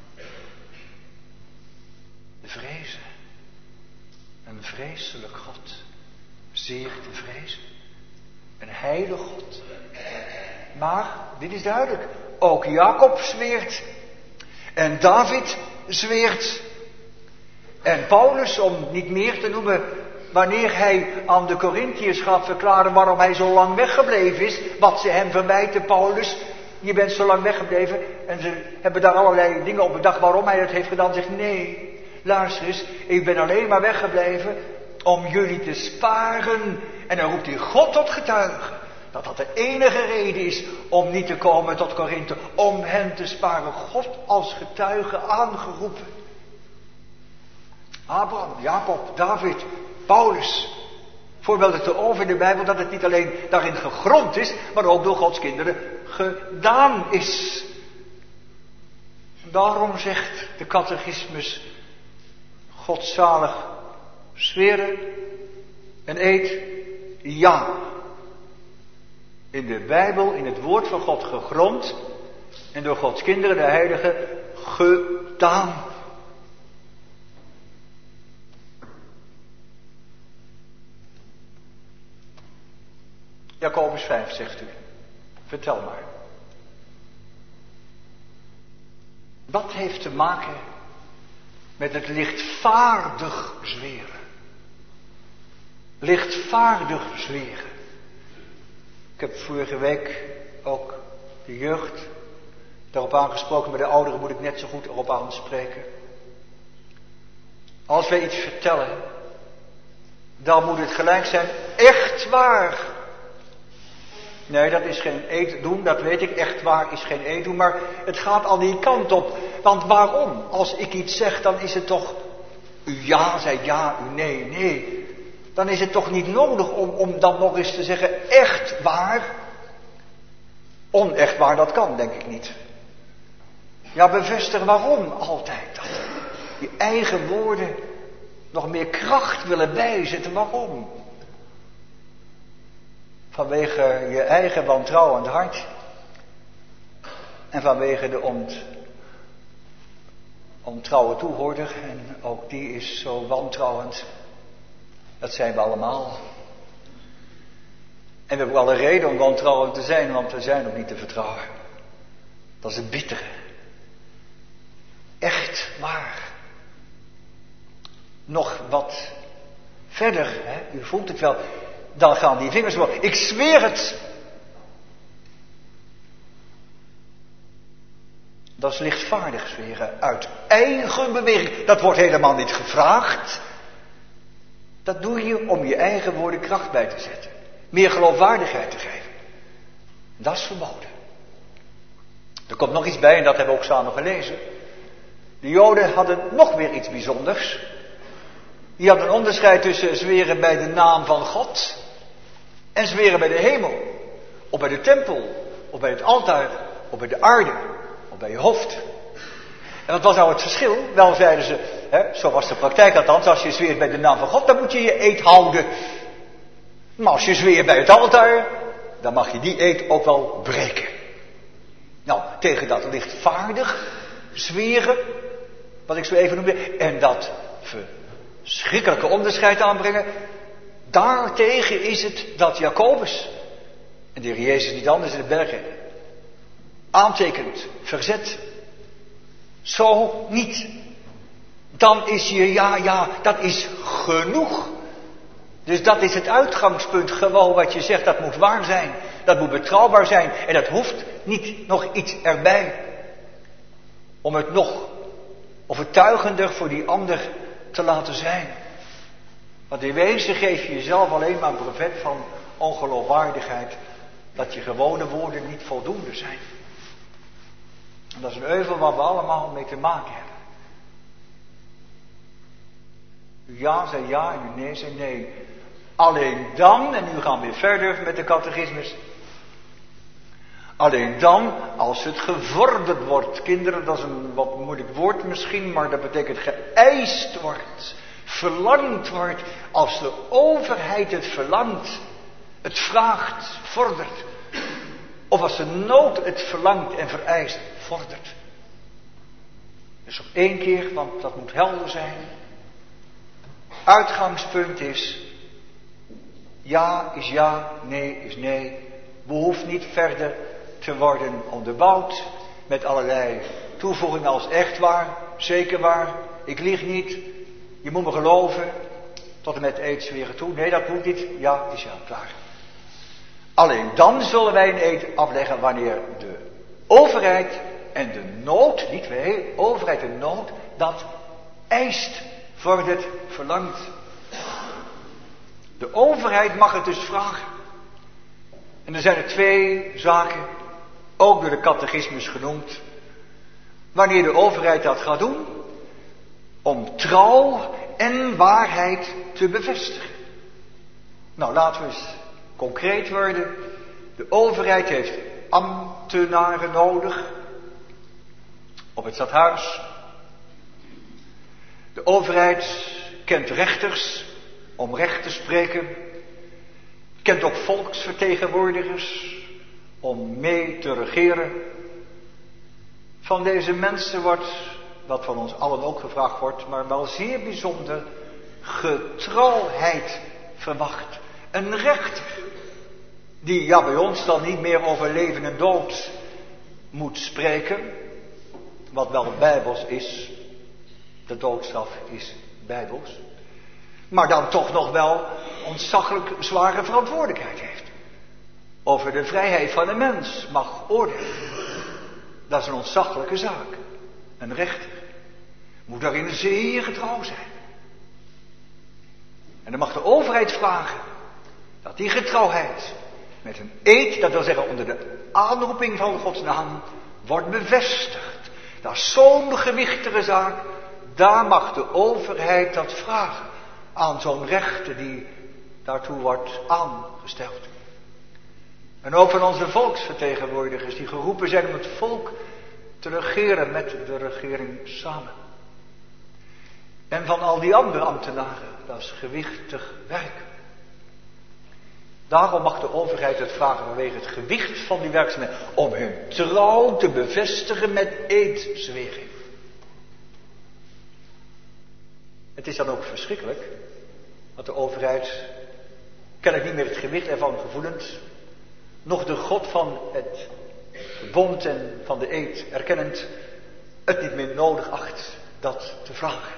B: De vrezen. Een vreselijk God. Zeer te vrezen. Een heilig God. Maar, dit is duidelijk, ook Jacob zweert. En David zweert. En Paulus, om niet meer te noemen, wanneer hij aan de Corinthiërs gaat verklaren waarom hij zo lang weggebleven is, wat ze hem verwijten, Paulus, je bent zo lang weggebleven, en ze hebben daar allerlei dingen op bedacht waarom hij dat heeft gedaan, zegt nee, luister eens, ik ben alleen maar weggebleven om jullie te sparen. En dan roept hij God tot getuige, Dat dat de enige reden is om niet te komen tot Korinthe. Om hen te sparen. God als getuige aangeroepen. Abraham, Jacob, David, Paulus. Voorbeelden te over in de Bijbel dat het niet alleen daarin gegrond is, maar ook door Gods kinderen gedaan is. Daarom zegt de catechismus: godzalig zweren en eed, ja. In de Bijbel, in het woord van God gegrond en door Gods kinderen, de heiligen, gedaan. Jacobus 5, zegt u. Vertel maar. Wat heeft te maken met het lichtvaardig zweren? Lichtvaardig zweren. Ik heb vorige week ook de jeugd daarop aangesproken. Bij de ouderen moet ik net zo goed erop aanspreken. Als wij iets vertellen, dan moet het gelijk zijn echt waar. Nee, dat is geen eed doen, dat weet ik. Echt waar is geen eed doen, maar het gaat al die kant op. Want waarom? Als ik iets zeg, dan is het toch u ja, zei ja, u nee, nee. Dan is het toch niet nodig om dan nog eens te zeggen echt waar. Onecht waar, dat kan, denk ik niet. Ja, bevestig waarom altijd dat. Je eigen woorden nog meer kracht willen bijzetten, waarom? Vanwege je eigen wantrouwend hart. En vanwege de ontrouwe toehoorder. En ook die is zo wantrouwend. Dat zijn we allemaal. En we hebben alle reden om wantrouwend te zijn, want we zijn ook niet te vertrouwen. Dat is het bittere. Echt waar. Nog wat verder, hè? U voelt het wel. Dan gaan die vingers wel. Ik zweer het. Dat is lichtvaardig zweren. Uit eigen beweging. Dat wordt helemaal niet gevraagd. Dat doe je om je eigen woorden kracht bij te zetten. Meer geloofwaardigheid te geven. Dat is verboden. Er komt nog iets bij en dat hebben we ook samen gelezen. De Joden hadden nog weer iets bijzonders. Die hadden een onderscheid tussen zweren bij de naam van God en zweren bij de hemel. Of bij de tempel, of bij het altaar, of bij de aarde, of bij je hoofd. En wat was nou het verschil? Wel, zeiden ze, zo was de praktijk althans, als je zweert bij de naam van God, dan moet je je eed houden. Maar als je zweert bij het altaar, dan mag je die eed ook wel breken. Nou, tegen dat lichtvaardig zweren, wat ik zo even noemde, en dat verschrikkelijke onderscheid aanbrengen, daartegen is het dat Jacobus, en de Heer Jezus niet anders in de bergen, aantekent, verzet. Zo niet. Dan is je ja, dat is genoeg. Dus dat is het uitgangspunt. Gewoon wat je zegt, dat moet waar zijn. Dat moet betrouwbaar zijn. En dat hoeft niet nog iets erbij. Om het nog overtuigender voor die ander te laten zijn. Want in wezen geef je jezelf alleen maar een brevet van ongeloofwaardigheid. Dat je gewone woorden niet voldoende zijn. En dat is een euvel waar we allemaal mee te maken hebben. Ja, zei ja en nee, zei nee. Alleen dan, en nu gaan we weer verder met de catechismus. Alleen dan, als het gevorderd wordt. Kinderen, dat is een wat moeilijk woord misschien, maar dat betekent geëist wordt. Verlangd wordt. Als de overheid het verlangt. Het vraagt, vordert. Of als de nood het verlangt en vereist, vordert. Dus op één keer, want dat moet helder zijn. Uitgangspunt is, ja is ja, nee is nee. Behoeft niet verder te worden onderbouwd met allerlei toevoegingen als echt waar, zeker waar, ik lieg niet, je moet me geloven, tot en met eed zweren toe. Nee, dat moet niet, ja is ja, klaar. Alleen dan zullen wij een eed afleggen wanneer de overheid en de nood, niet wij, overheid en nood, dat eist, vordert, verlangt. De overheid mag het dus vragen. En er zijn er 2 zaken, ook door de catechismus genoemd, wanneer de overheid dat gaat doen, om trouw en waarheid te bevestigen. Nou, laten we eens concreet worden. De overheid heeft ambtenaren nodig op het stadhuis. De overheid kent rechters om recht te spreken. Kent ook volksvertegenwoordigers om mee te regeren. Van deze mensen wordt, wat van ons allen ook gevraagd wordt, maar wel zeer bijzonder, getrouwheid verwacht. Een rechter die bij ons dan niet meer over leven en dood moet spreken, wat wel bijbels is. De doodstraf is bijbels. Maar dan toch nog wel ontzaglijk zware verantwoordelijkheid heeft. Over de vrijheid van de mens mag oordelen. Dat is een ontzaglijke zaak. Een rechter moet daarin zeer getrouw zijn. En dan mag de overheid vragen dat die getrouwheid met een eed, dat wil zeggen onder de aanroeping van Gods naam, wordt bevestigd. Dat is zo'n gewichtige zaak. Daar mag de overheid dat vragen aan zo'n rechter die daartoe wordt aangesteld. En ook van onze volksvertegenwoordigers die geroepen zijn om het volk te regeren met de regering samen. En van al die andere ambtenaren, dat is gewichtig werk. Daarom mag de overheid het vragen vanwege het gewicht van die werkzaamheden om hun trouw te bevestigen met eedzwering. Het is dan ook verschrikkelijk dat de overheid kennelijk niet meer het gewicht ervan gevoelend, nog de God van het verbond en van de eed erkennend, het niet meer nodig acht dat te vragen.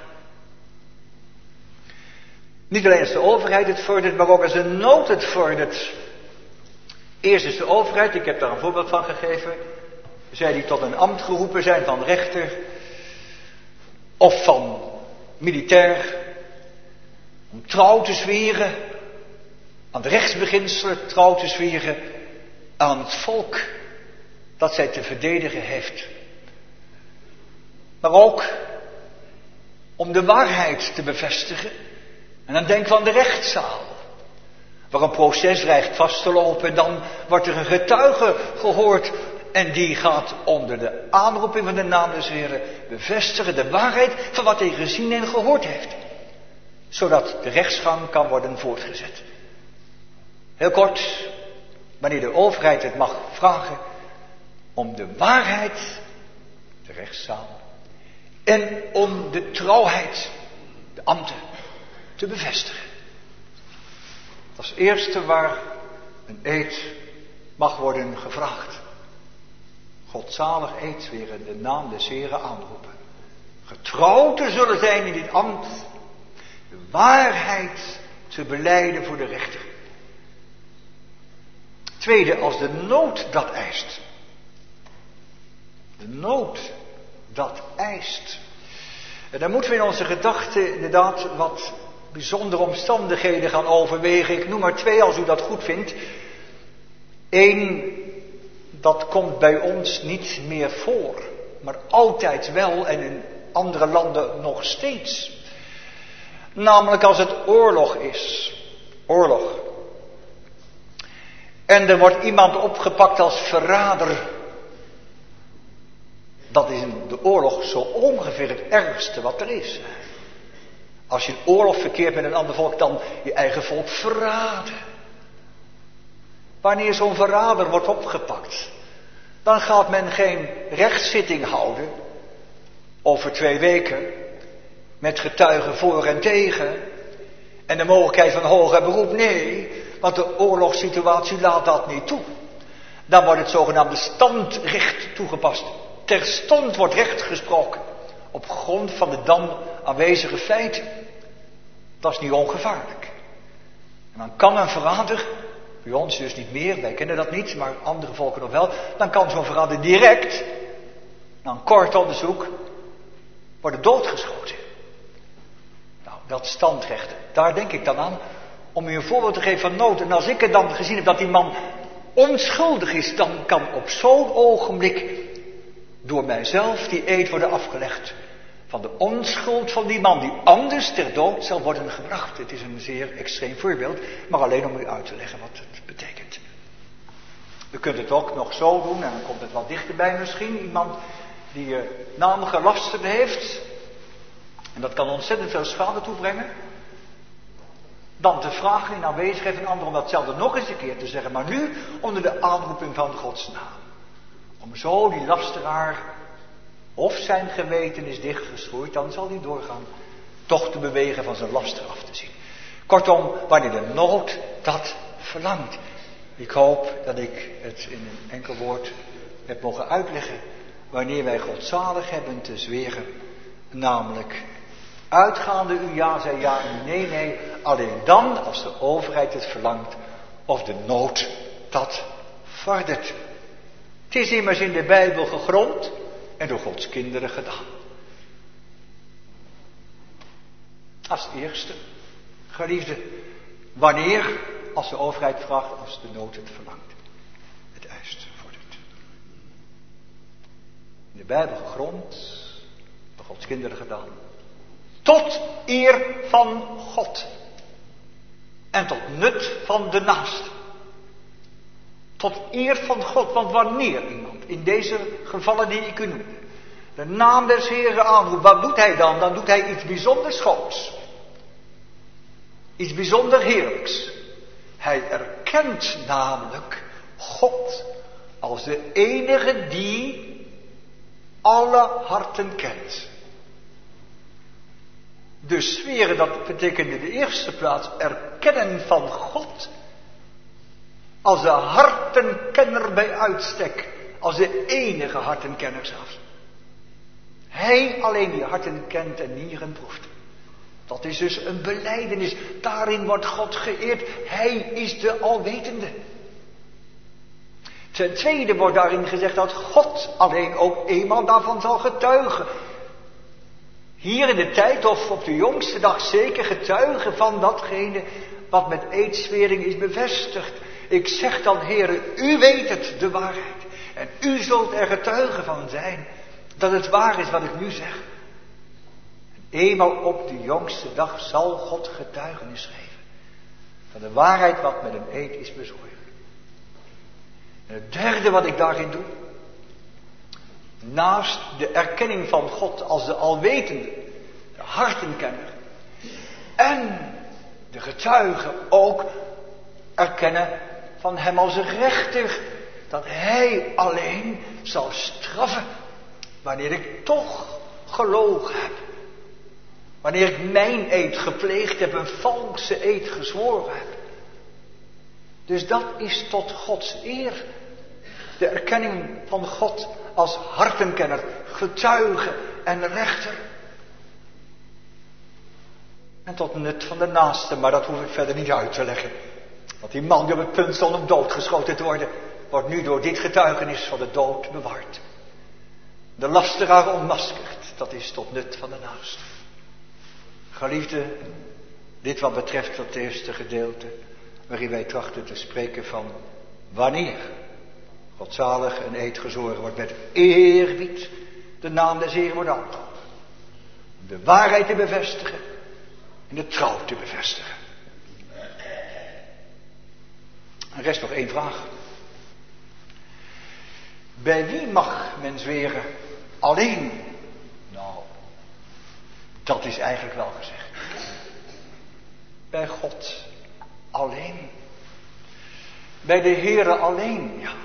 B: Niet alleen als de overheid het vordert, maar ook als de nood het vordert. Eerst is de overheid, ik heb daar een voorbeeld van gegeven, zij die tot een ambt geroepen zijn van rechter of van militair, om trouw te zweren aan de rechtsbeginselen, trouw te zweren aan het volk dat zij te verdedigen heeft. Maar ook om de waarheid te bevestigen. En dan denk van de rechtszaal, waar een proces dreigt vast te lopen, en dan wordt er een getuige gehoord en die gaat onder de aanroeping van de naam des Heren bevestigen de waarheid van wat hij gezien en gehoord heeft. Zodat de rechtsgang kan worden voortgezet. Heel kort, wanneer de overheid het mag vragen om de waarheid, de rechtszaal, en om de trouwheid, de ambten, te bevestigen. Dat is het eerste waar een eed mag worden gevraagd. Godzalig eedzweren, de naam des Heren aanroepen. Getrouw te zullen zijn in dit ambt, de waarheid te belijden voor de rechter. Tweede, als de nood dat eist. De nood dat eist. En dan moeten we in onze gedachten inderdaad wat bijzondere omstandigheden gaan overwegen. Ik noem maar 2 als u dat goed vindt. 1, dat komt bij ons niet meer voor. Maar altijd wel en in andere landen nog steeds. Namelijk als het oorlog is. Oorlog. En er wordt iemand opgepakt als verrader. Dat is in de oorlog zo ongeveer het ergste wat er is. Als je in oorlog verkeert met een ander volk, dan je eigen volk verraden. Wanneer zo'n verrader wordt opgepakt, dan gaat men geen rechtszitting houden over 2 weken met getuigen voor en tegen en de mogelijkheid van hoger beroep. Nee, want de oorlogssituatie laat dat niet toe. Dan wordt het zogenaamde standrecht toegepast. Terstond wordt recht gesproken op grond van de dan aanwezige feiten. Dat is niet ongevaarlijk. En dan kan een verrader, bij ons dus niet meer, wij kennen dat niet, maar andere volken nog wel, dan kan zo'n verrader direct, na een kort onderzoek, worden doodgeschoten. Nou, dat standrecht, daar denk ik dan aan, om u een voorbeeld te geven van nood. En als ik er dan gezien heb dat die man onschuldig is, dan kan op zo'n ogenblik door mijzelf die eed worden afgelegd van de onschuld van die man die anders ter dood zal worden gebracht. Het is een zeer extreem voorbeeld, maar alleen om u uit te leggen wat het betekent. U kunt het ook nog zo doen, en dan komt het wat dichterbij misschien. Iemand die namen gelasterd heeft, en dat kan ontzettend veel schade toebrengen. Dan te vragen in aanwezigheid van anderen om datzelfde nog eens een keer te zeggen, maar nu onder de aanroeping van Gods naam. Om zo die lasteraar, of zijn geweten is dichtgeschroeid, dan zal hij doorgaan toch te bewegen van zijn laster af te zien. Kortom, wanneer de nood dat verlangt. Ik hoop dat ik het in een enkel woord heb mogen uitleggen. Wanneer wij godzalig hebben te zweren, namelijk uitgaande u ja, zij ja, u nee, nee. Alleen dan als de overheid het verlangt of de nood dat vordert. Het is immers in de Bijbel gegrond en door Gods kinderen gedaan. Als eerste, geliefde, wanneer, als de overheid vraagt, als de nood het verlangt, het eist, vordert. In de Bijbel gegrond, door Gods kinderen gedaan. Tot eer van God. En tot nut van de naaste. Tot eer van God, want wanneer iemand in deze gevallen die ik u noemde, de naam des Heren aanroept, wat doet hij dan? Dan doet hij iets bijzonders groots. Iets bijzonder heerlijks. Hij erkent namelijk God als de enige die alle harten kent. Dus zweren, dat betekent in de eerste plaats erkennen van God als de hartenkenner bij uitstek, als de enige hartenkenner zelfs. Hij alleen die harten kent en nieren proeft. Dat is dus een belijdenis. Daarin wordt God geëerd. Hij is de alwetende. Ten tweede wordt daarin gezegd dat God alleen ook eenmaal daarvan zal getuigen. Hier in de tijd of op de jongste dag zeker getuigen van datgene wat met eedzwering is bevestigd. Ik zeg dan, Heere, u weet het, de waarheid. En u zult er getuige van zijn dat het waar is wat ik nu zeg. En eenmaal op de jongste dag zal God getuigenis geven van de waarheid wat met een eed is bezworen. En het derde wat ik daarin doe, naast de erkenning van God als de alwetende, de hartenkenner, en de getuige ook erkennen van hem als een rechter, dat hij alleen zal straffen wanneer ik toch gelogen heb. Wanneer ik mijn eed gepleegd heb, een valse eed gezworen heb. Dus dat is tot Gods eer. De erkenning van God als hartenkenner, getuige en rechter. En tot nut van de naaste, maar dat hoef ik verder niet uit te leggen. Want die man die op het punt stond om doodgeschoten te worden, wordt nu door dit getuigenis van de dood bewaard. De lasteraar ontmaskerd, dat is tot nut van de naaste. Geliefde, dit wat betreft dat eerste gedeelte, waarin wij trachten te spreken van wanneer godzalig een eed gezworen wordt met eerbied, de naam des Heeren wordt aangehouden. Om de waarheid te bevestigen en de trouw te bevestigen. Er rest nog één vraag. Bij wie mag men zweren alleen? Nou, dat is eigenlijk wel gezegd. Bij God alleen. Bij de Heere alleen, ja.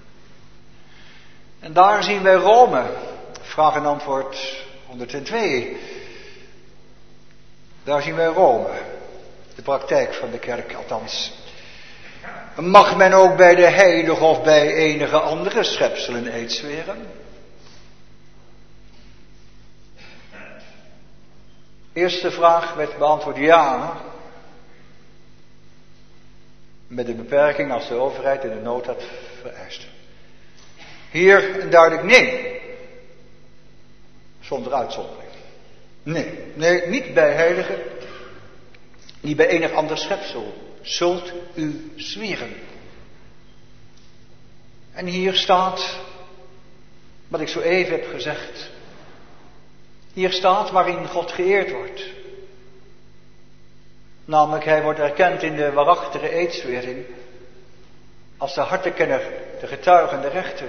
B: En daar zien wij Rome. Vraag en antwoord 102. Daar zien wij Rome. De praktijk van de kerk althans. Mag men ook bij de heilige of bij enige andere schepselen eed zweren? Eerste vraag werd beantwoord ja. Met de beperking als de overheid in de nood dat vereist. Hier een duidelijk nee. Zonder uitzondering. Nee, niet bij heiligen. Niet bij enig ander schepsel. Zult u zweren. En hier staat, wat ik zo even heb gezegd. Hier staat waarin God geëerd wordt. Namelijk, hij wordt erkend in de waarachtige eedswering als de hartenkenner, de getuige en de rechter.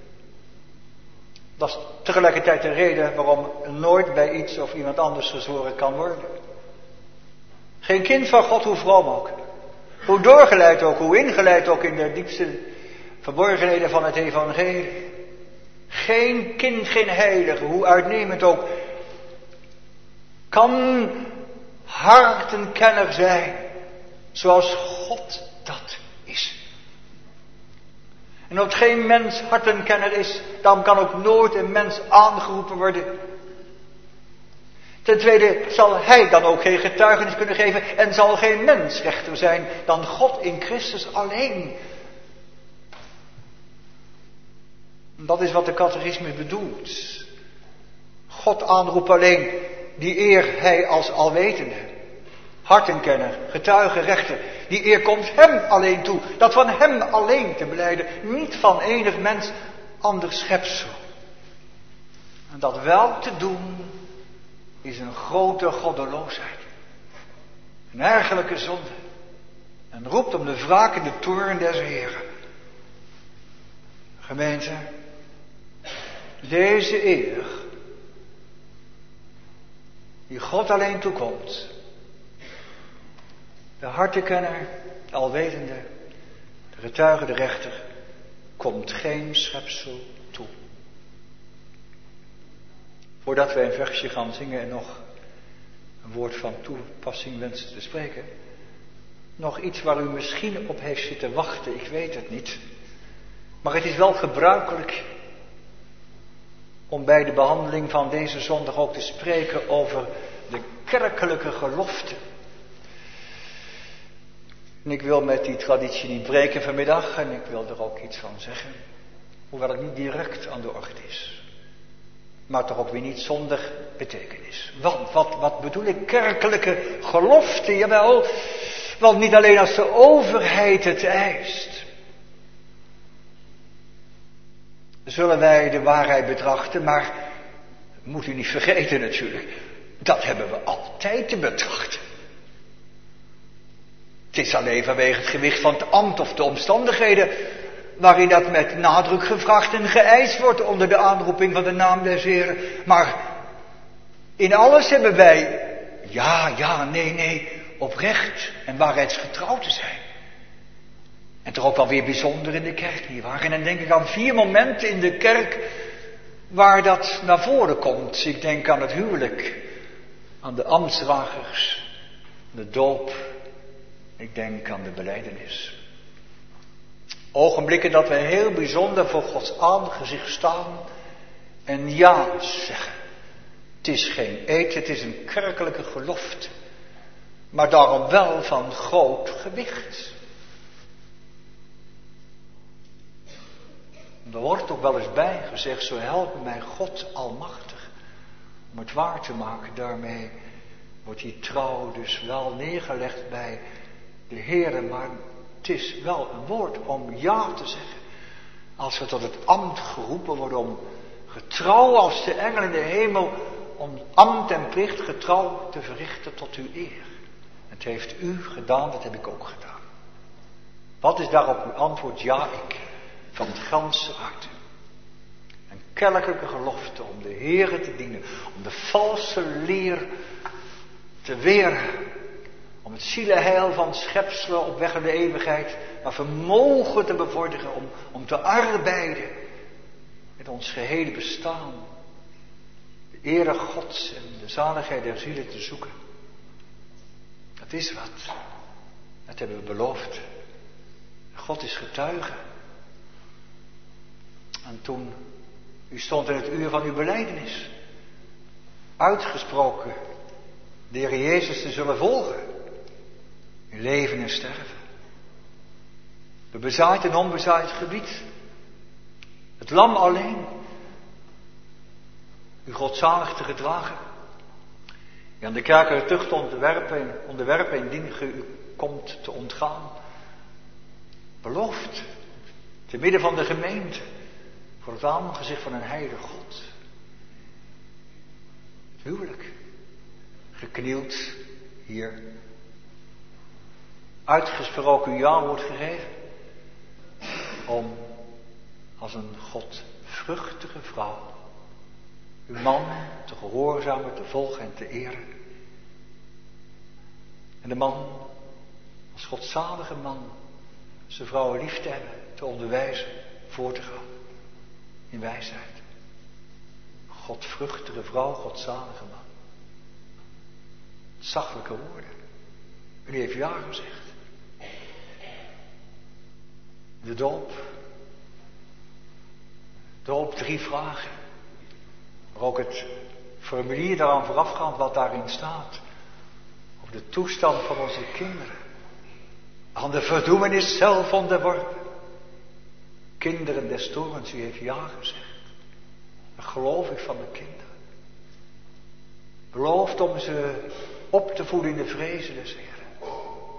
B: Dat is tegelijkertijd de reden waarom nooit bij iets of iemand anders gezworen kan worden. Geen kind van God, hoe vroom ook. Hoe doorgeleid ook, hoe ingeleid ook in de diepste verborgenheden van het evangelie. Geen kind, geen heilige, hoe uitnemend ook, kan hartenkenner zijn, zoals God dat is. En omdat geen mens hartenkenner is, dan kan ook nooit een mens aangeroepen worden. Ten tweede zal hij dan ook geen getuigenis kunnen geven en zal geen mens rechter zijn dan God in Christus alleen. Dat is wat de catechismus bedoelt. God aanroept alleen, die eer hij als alwetende, hartenkenner, getuige, rechter. Die eer komt hem alleen toe. Dat van hem alleen te belijden, niet van enig mens, ander schepsel. En dat wel te doen is een grote goddeloosheid. Een ergelijke zonde. En roept om de wraak en de toorn des Heren. Gemeente, deze eer die God alleen toekomt, de hartenkenner, de alwetende, de getuige, de rechter, komt geen schepsel toe. Voordat wij een versje gaan zingen en nog een woord van toepassing wensen te spreken, nog iets waar u misschien op heeft zitten wachten, ik weet het niet. Maar het is wel gebruikelijk om bij de behandeling van deze zondag ook te spreken over de kerkelijke gelofte. En ik wil met die traditie niet breken vanmiddag en ik wil er ook iets van zeggen. Hoewel het niet direct aan de orde is. Maar toch ook weer niet zonder betekenis. Want wat bedoel ik? Kerkelijke gelofte, jawel. Want niet alleen als de overheid het eist, zullen wij de waarheid betrachten, maar moet u niet vergeten natuurlijk, dat hebben we altijd te betrachten. Het is alleen vanwege het gewicht van het ambt of de omstandigheden waarin dat met nadruk gevraagd en geëist wordt onder de aanroeping van de naam des Heren. Maar in alles hebben wij ja, nee, oprecht en waarheidsgetrouw te zijn. En toch ook wel weer bijzonder in de kerk, nietwaar? En dan denk ik aan 4 momenten in de kerk waar dat naar voren komt. Ik denk aan het huwelijk, aan de ambtsdragers, de doop. Ik denk aan de belijdenis. Ogenblikken dat wij heel bijzonder voor Gods aangezicht staan en ja zeggen. Het is geen eed, het is een kerkelijke gelofte. Maar daarom wel van groot gewicht. Er wordt ook wel eens bij gezegd, zo help mij God almachtig. Om het waar te maken, daarmee wordt die trouw dus wel neergelegd bij de Heere. Maar het is wel een woord om ja te zeggen. Als we tot het ambt geroepen worden om getrouw als de engel in de hemel, om ambt en plicht getrouw te verrichten tot uw eer. Het heeft u gedaan, dat heb ik ook gedaan. Wat is daarop uw antwoord? Ja, ik. Van het ganse harte. Een kerkelijke gelofte om de Heere te dienen. Om de valse leer te weren. Om het zielenheil van schepselen op weg naar de eeuwigheid naar vermogen te bevorderen. Om te arbeiden met ons gehele bestaan. De ere Gods en de zaligheid der zielen te zoeken. Dat is wat. Dat hebben we beloofd. God is getuige. En toen u stond in het uur van uw belijdenis, uitgesproken de Heer Jezus te zullen volgen, in leven en sterven. Bebezaaid en onbezaaid gebied, het lam alleen, u godzalig te gedragen, u aan de kerkelijke tucht onderwerpen indien ge u komt te ontgaan. Beloofd. Te midden van de gemeente. Voor het aangezicht van een heilige God. Huwelijk. Geknield hier. Uitgesproken ja wordt gegeven. Om als een godvruchtige vrouw uw man te gehoorzamen, te volgen en te eren. En de man als godzalige man zijn vrouwen lief te hebben, te onderwijzen, voor te gaan. In wijsheid. Godvruchtige vrouw, godzalige man. Zachtelijke woorden. En u heeft ja gezegd. De doop. Doop 3 vragen. Maar ook het formulier daaraan voorafgaand wat daarin staat. Over de toestand van onze kinderen. Aan de verdoemenis zelf onderworpen. Kinderen des toorns, u heeft ja gezegd. Dat geloof ik van de kinderen. Belooft om ze op te voeden in de vrezen des Heeren.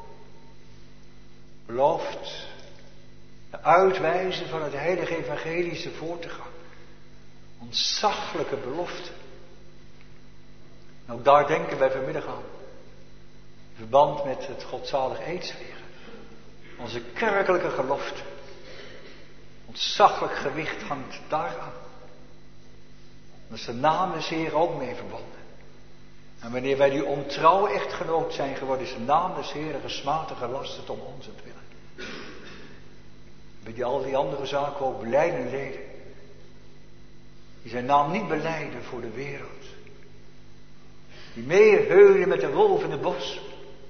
B: Belooft de uitwijzen van het heilige evangelische voor te gaan. Ontzaglijke belofte. En ook daar denken wij vanmiddag aan. In verband met het godzalig eedsfeer. Onze kerkelijke gelofte. Ontzaglijk gewicht hangt daaraan. Dat is de naam des Heeren ook mee verbonden. En wanneer wij die ontrouw echtgenoot zijn geworden, is de naam des Heeren gesmaad en gelasterd om onzentwille. Bij al die andere zaken ook belijden leden. Die zijn naam niet belijden voor de wereld. Die meeheulen met de wolf in het bos.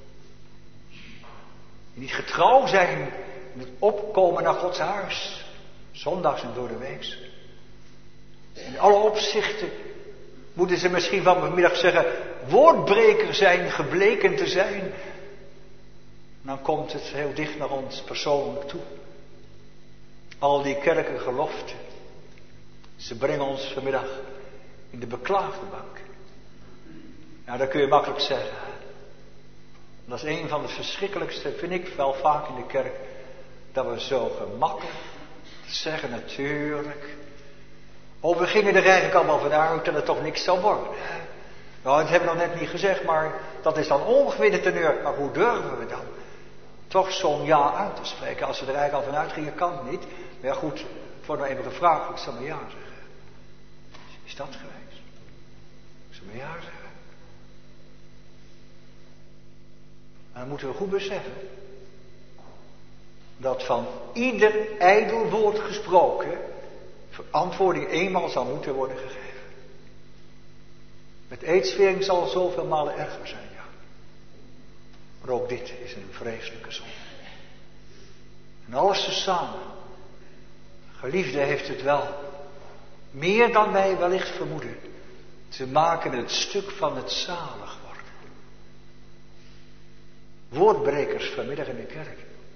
B: Die niet getrouw zijn in het opkomen naar Gods huis. Zondags en door de week. In alle opzichten moeten ze misschien vanmiddag zeggen, woordbreker zijn, gebleken te zijn. En dan komt het heel dicht naar ons persoonlijk toe. Al die kerkelijke geloften. Ze brengen ons vanmiddag in de beklaagde bank. Ja, dat kun je makkelijk zeggen. Dat is een van de verschrikkelijkste, vind ik wel vaak in de kerk. Dat we zo gemakkelijk zeggen, natuurlijk. Oh, we gingen er eigenlijk allemaal vanuit dat het toch niks zou worden. Nou, dat hebben we nog net niet gezegd, maar dat is dan ongeveer de teneur. Maar hoe durven we dan toch zo'n ja uit te spreken? Als we er eigenlijk al vanuit gingen, kan het niet. Maar ja, goed, het wordt nou even gevraagd, ik zal maar ja zeggen. Is dat geweest? Ik zal maar ja zeggen. En dan moeten we goed beseffen dat van ieder ijdel woord gesproken verantwoording eenmaal zal moeten worden gegeven. Met eedswering zal het zoveel malen erger zijn, ja. Maar ook dit is een vreselijke zonde. En alles tezamen, geliefde, heeft het wel, meer dan wij wellicht vermoeden, te maken met het stuk van het zalig worden. Woordbrekers vanmiddag in de kerk.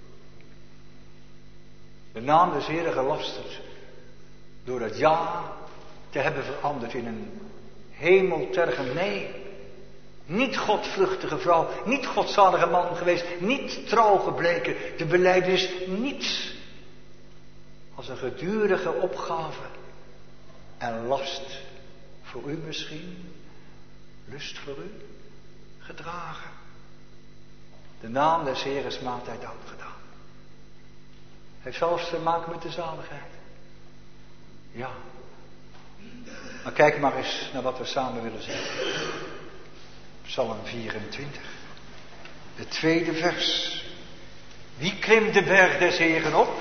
B: De naam des Heeren gelasterd. Door dat ja te hebben veranderd in een hemeltergend nee. Niet godvruchtige vrouw, niet godzalige man geweest, niet trouw gebleken. De belijdenis niets als een gedurige opgave en last voor u misschien, lust voor u, gedragen. De naam des Heeren is maaltijd gedaan. Heeft zelfs te maken met de zaligheid. Ja. Maar kijk maar eens naar wat we samen willen zeggen. Psalm 24. Het 2e vers. Wie klimt de berg des Heeren op?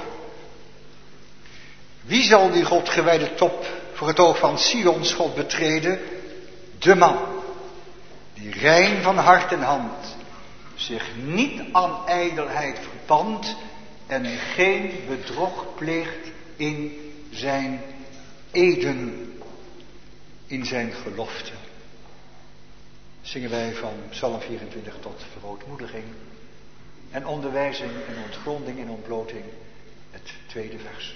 B: Wie zal die Godgewijde top voor het oog van Sions God betreden? De man die rein van hart en hand zich niet aan ijdelheid verpand en geen bedrog pleegt in zijn eden, in zijn gelofte. Zingen wij van Psalm 24 tot verootmoediging en onderwijzing en ontgronding en ontbloting het 2e vers.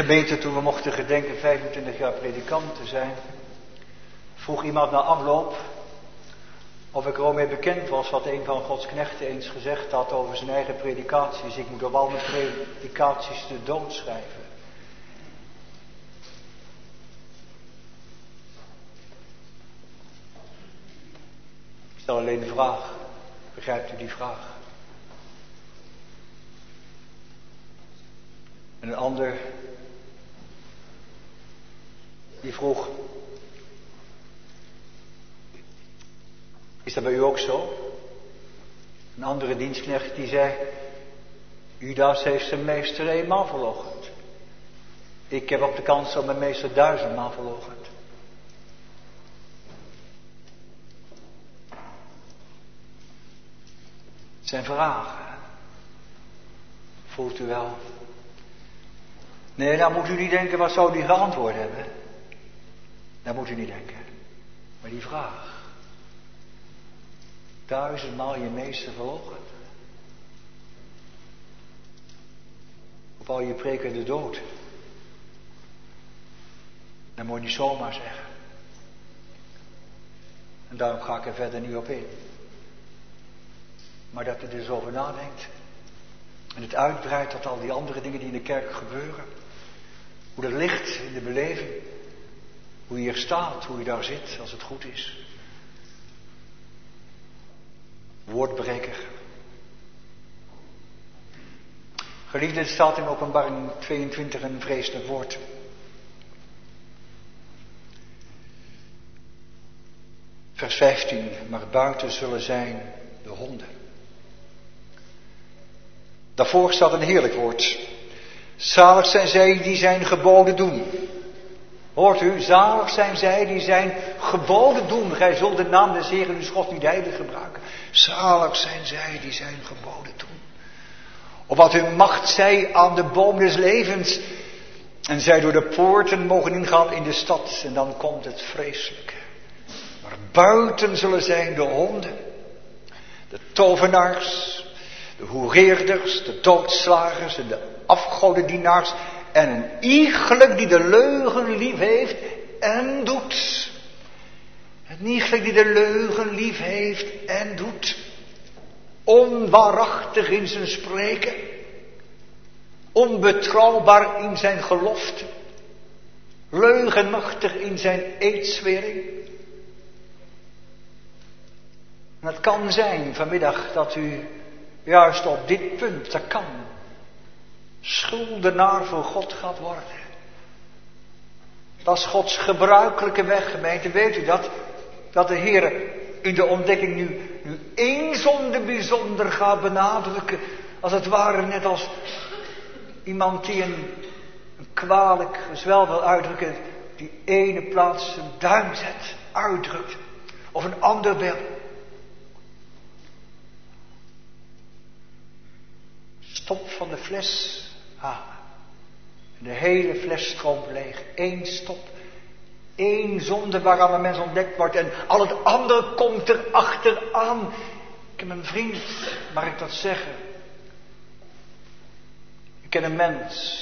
B: gemeente, toen we mochten gedenken 25 jaar predikant te zijn, vroeg iemand na afloop of ik er al mee bekend was wat een van Gods knechten eens gezegd had over zijn eigen predikaties. Ik moet op al mijn predikaties de dood schrijven. Ik stel alleen de vraag. Begrijpt u die vraag? En een ander die vroeg: is dat bij u ook zo? Een andere dienstknecht die zei: Judas heeft zijn meester eenmaal verloochend. Ik heb op de kans om mijn meester 1000-maal verloochend. Het zijn vragen. Voelt u wel? Nee, dan moet u niet denken, wat zou die geantwoord hebben? Dat moet u niet denken. Maar die vraag. 1000-maal je meester verloochend. Of al je preken de dood. Dat moet je niet zomaar zeggen. En daarom ga ik er verder niet op in. Maar dat u er dus over nadenkt. En het uitbreidt tot al die andere dingen die in de kerk gebeuren. Hoe dat ligt in de beleving. Hoe je hier staat, hoe je daar zit, als het goed is. Woordbreker. Geliefde, het staat in Openbaring 22 een vreselijk woord. Vers 15. Maar buiten zullen zijn de honden. Daarvoor staat een heerlijk woord. Zalig zijn zij die zijn geboden doen. Hoort u, zalig zijn zij die zijn geboden doen. Gij zult de naam des Heeren uw God niet heilig gebruiken. Zalig zijn zij die zijn geboden doen. Opdat hun macht zij aan de boom des levens. En zij door de poorten mogen ingaan in de stad. En dan komt het vreselijke. Maar buiten zullen zijn de honden. De tovenaars. De hoereerders, de doodslagers en de afgodendienaars. En een iegelijk die de leugen lief heeft en doet. Een iegelijk die de leugen lief heeft en doet. Onwaarachtig in zijn spreken. Onbetrouwbaar in zijn gelofte. Leugenachtig in zijn eedzwering. En het kan zijn vanmiddag dat u juist op dit punt, dat kan, schuldenaar voor God gaat worden. Dat is Gods gebruikelijke weg, gemeente. Weet u dat de Heer in de ontdekking nu één zonde bijzonder gaat benadrukken. Als het ware net als iemand die een kwalijk gezwel wil uitdrukken. Die ene plaats zijn duim zet, uitdrukt. Of een ander beeld. Stop van de fles halen. De hele fles stroomt leeg. Eén stop. Eén zonde waaraan een mens ontdekt wordt. En al het andere komt er achteraan. Ik heb een vriend, mag ik dat zeggen? Ik ken een mens.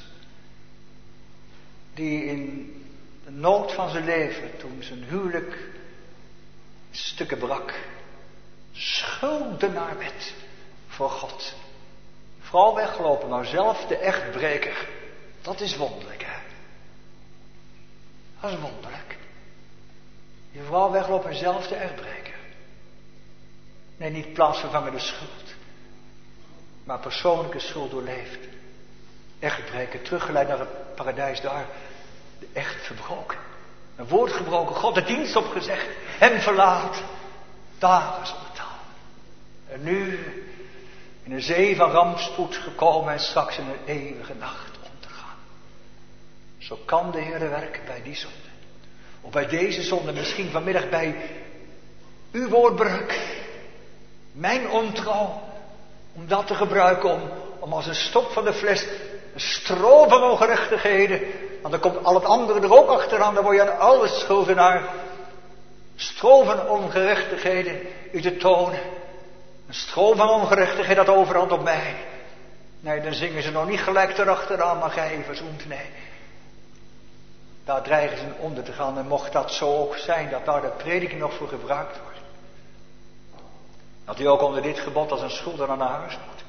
B: Die in de nood van zijn leven. Toen zijn huwelijk in stukken brak. Schuldenaar werd voor God. Vrouw weggelopen, maar zelf de echtbreker. Dat is wonderlijk, hè? Dat is wonderlijk. Je vrouw weglopen en zelf de echtbreker. Nee, niet plaatsvervangende schuld. Maar persoonlijke schuld doorleefd. Echtbreker, teruggeleid naar het paradijs daar. De echt verbroken. Een woord gebroken, God de dienst opgezegd. Hem verlaat. Dagen zonder taal. En nu in een zee van rampspoed gekomen en straks in een eeuwige nacht ondergaan. Zo kan de Heer werken bij die zonde. Of bij deze zonde, misschien vanmiddag bij uw woordbreuk. Mijn ontrouw. Om dat te gebruiken om als een stop van de fles een stroom van ongerechtigheden. Want dan komt al het andere er ook achteraan. Dan word je aan alles schuldenaar. Stroom van ongerechtigheden u te tonen. Een stroom van ongerechtigheid dat overhand op mij. Nee, dan zingen ze nog niet gelijk erachteraan, maar gij verzoend. Nee. Daar dreigen ze onder te gaan. En mocht dat zo ook zijn, dat daar de prediking nog voor gebruikt wordt. Dat hij ook onder dit gebod als een schuldenaar naar huis moet.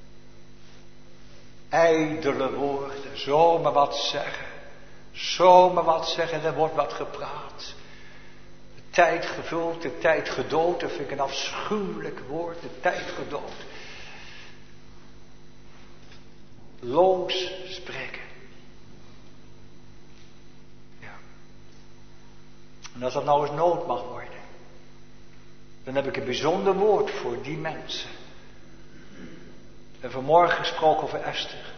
B: Ijdele woorden, zomaar wat zeggen. Zomaar wat zeggen, er wordt wat gepraat. De tijd gevuld, de tijd gedood, dat vind ik een afschuwelijk woord, de tijd gedood. Loos spreken. Ja. En als dat nou eens nood mag worden, dan heb ik een bijzonder woord voor die mensen. En vanmorgen gesproken over Esther.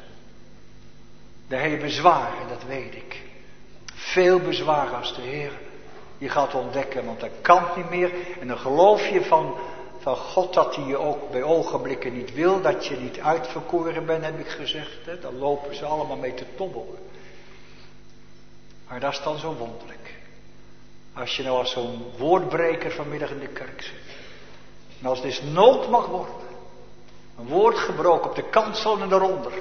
B: Daar heb je bezwaren, dat weet ik. Veel bezwaren als de Heer je gaat ontdekken, want dat kan niet meer. En dan geloof je van God dat hij je ook bij ogenblikken niet wil, dat je niet uitverkoren bent, heb ik gezegd. Hè? Daar lopen ze allemaal mee te tobbelen. Maar dat is dan zo wonderlijk. Als je nou als zo'n woordbreker vanmiddag in de kerk zit. En als het eens nood mag worden. Een woord gebroken op de kansel en eronder.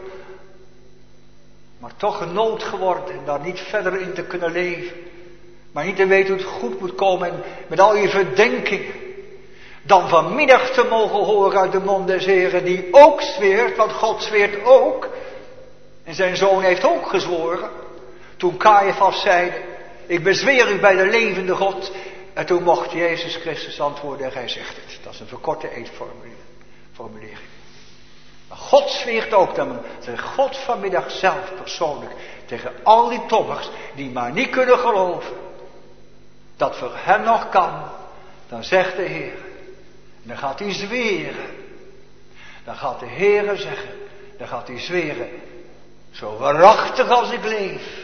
B: Maar toch een nood geworden en daar niet verder in te kunnen leven. Maar niet te weten hoe het goed moet komen en met al je verdenkingen. Dan vanmiddag te mogen horen uit de mond des Heren die ook zweert, want God zweert ook. En zijn zoon heeft ook gezworen. Toen Caiaphas zeide, ik bezweer u bij de levende God. En toen mocht Jezus Christus antwoorden en hij zegt het. Dat is een verkorte eedformulering. Maar God zweert ook, dan zegt God vanmiddag zelf persoonlijk tegen al die tobbers die maar niet kunnen geloven. Dat voor hem nog kan. Dan zegt de Heer. En dan gaat hij zweren. Dan gaat de Heer zeggen. Dan gaat hij zweren. Zo waarachtig als ik leef.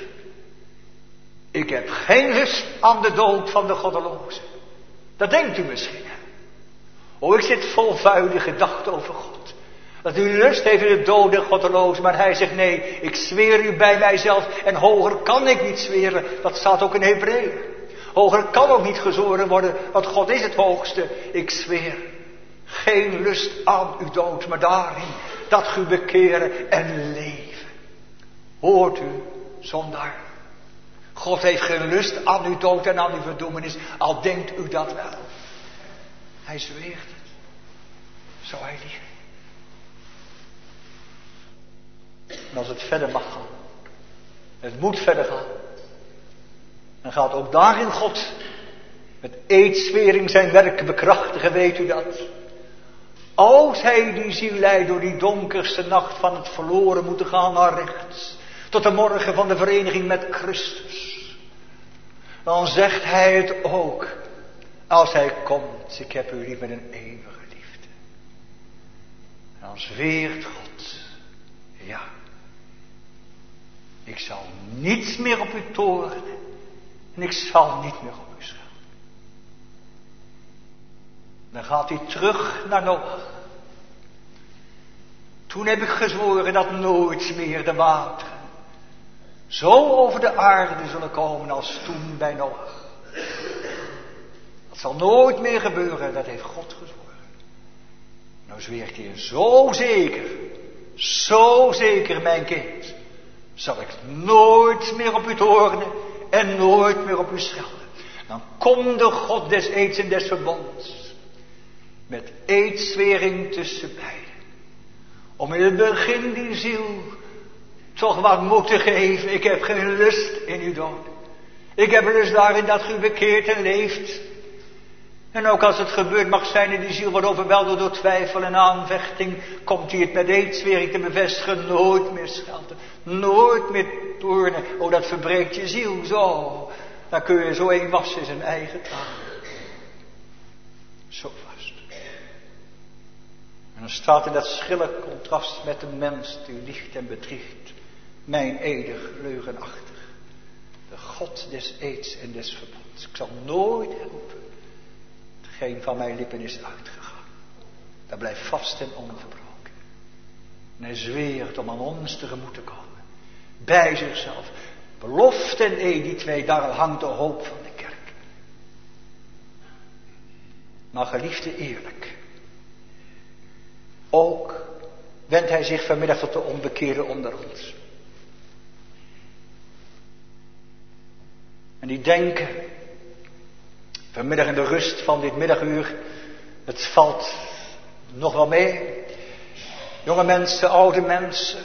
B: Ik heb geen lust aan de dood van de goddeloze. Dat denkt u misschien. Oh, ik zit vol vuile gedachten over God. Dat u lust heeft in de dood der goddeloze. Maar hij zegt nee, ik zweer u bij mijzelf. En hoger kan ik niet zweren. Dat staat ook in Hebreeën. Hoger kan ook niet gezworen worden. Want God is het hoogste. Ik zweer. Geen lust aan uw dood. Maar daarin dat u bekeren en leven. Hoort u, zondaar. God heeft geen lust aan uw dood en aan uw verdoemenis. Al denkt u dat wel. Hij zweert het. Zo hij lief. En als het verder mag gaan. Het moet verder gaan. Dan gaat ook daarin God met eedzwering zijn werk bekrachtigen, weet u dat. Als hij die ziel leidt door die donkerste nacht van het verloren moeten gaan naar rechts. Tot de morgen van de vereniging met Christus. Dan zegt hij het ook. Als hij komt, ik heb u lief met een eeuwige liefde. En dan zweert God. Ja. Ik zal niets meer op u torenen. En ik zal niet meer op u schelden. Dan gaat hij terug naar Noach. Toen heb ik gezworen dat nooit meer de wateren zo over de aarde zullen komen als toen bij Noach. Dat zal nooit meer gebeuren, dat heeft God gezworen. Nou zweert hij zo zeker mijn kind, zal ik nooit meer op u torenen en nooit meer op u schelden. Dan komt de God des eeds en des verbonds met eedzwering tussen beiden. Om in het begin die ziel toch wat moeten geven. Ik heb geen lust in uw dood. Ik heb lust daarin dat u bekeert en leeft. En ook als het gebeurd mag zijn in die ziel wordt overweldigd door twijfel en aanvechting, komt hij het met eedzwering te bevestigen. Nooit meer schelden. Nooit meer toornen. Oh, dat verbreekt je ziel zo. Dan kun je zo een wassen in zijn eigen taal. Zo vast. En dan staat in dat schille contrast met de mens die liegt en bedriegt. Mijn eeuwig leugenachtig. De God des eeds en des verbonds. Ik zal nooit roepen. Hetgeen van mijn lippen is uitgegaan. Dat blijft vast en onverbroken. En hij zweert om aan ons tegemoet te komen. Bij zichzelf. Belofte en eed, die twee, daar hangt de hoop van de kerk. Maar geliefde eerlijk. Ook wendt hij zich vanmiddag tot de onbekeerden onder ons. En die denken, vanmiddag in de rust van dit middaguur, het valt nog wel mee. Jonge mensen, oude mensen.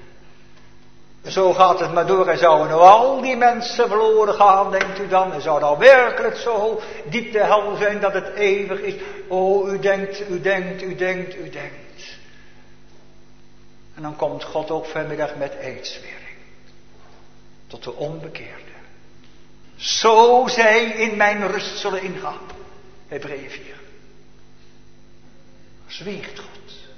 B: Zo gaat het maar door. En zouden nou al die mensen verloren gaan, denkt u dan? En zou nou werkelijk zo diep de hel zijn dat het eeuwig is? Oh, u denkt. En dan komt God ook vanmiddag met eedswering. Tot de onbekeerde. Zo zij in mijn rust zullen ingaan. Hebreeën 4. Zwiegt God.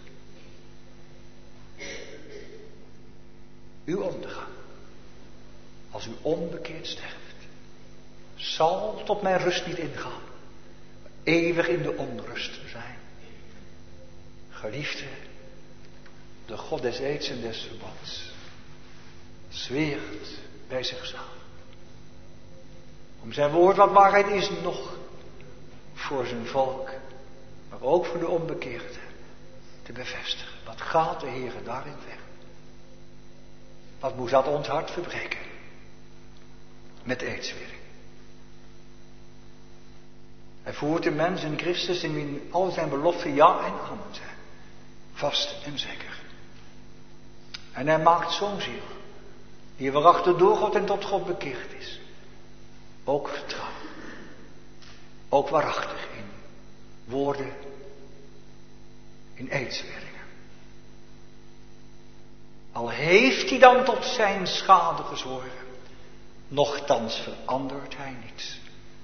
B: Uw ondergang, als u onbekeerd sterft, zal tot mijn rust niet ingaan, eeuwig in de onrust zijn. Geliefde, de God des eeds en des verbonds, zweert bij zichzelf. Om zijn woord, wat waarheid is, nog voor zijn volk, maar ook voor de onbekeerden, te bevestigen. Wat gaat de Heer daarin weg? Wat moest dat ons hart verbreken? Met eedswering. Hij voert de mens in Christus in wie al zijn beloften ja en amen zijn. Vast en zeker. En hij maakt zo'n ziel, die waarachtig door God en tot God bekeerd is. Ook vertrouwen. Ook waarachtig in woorden, in eedsweringen. Al heeft hij dan tot zijn schade gezworen, nochtans verandert hij niets.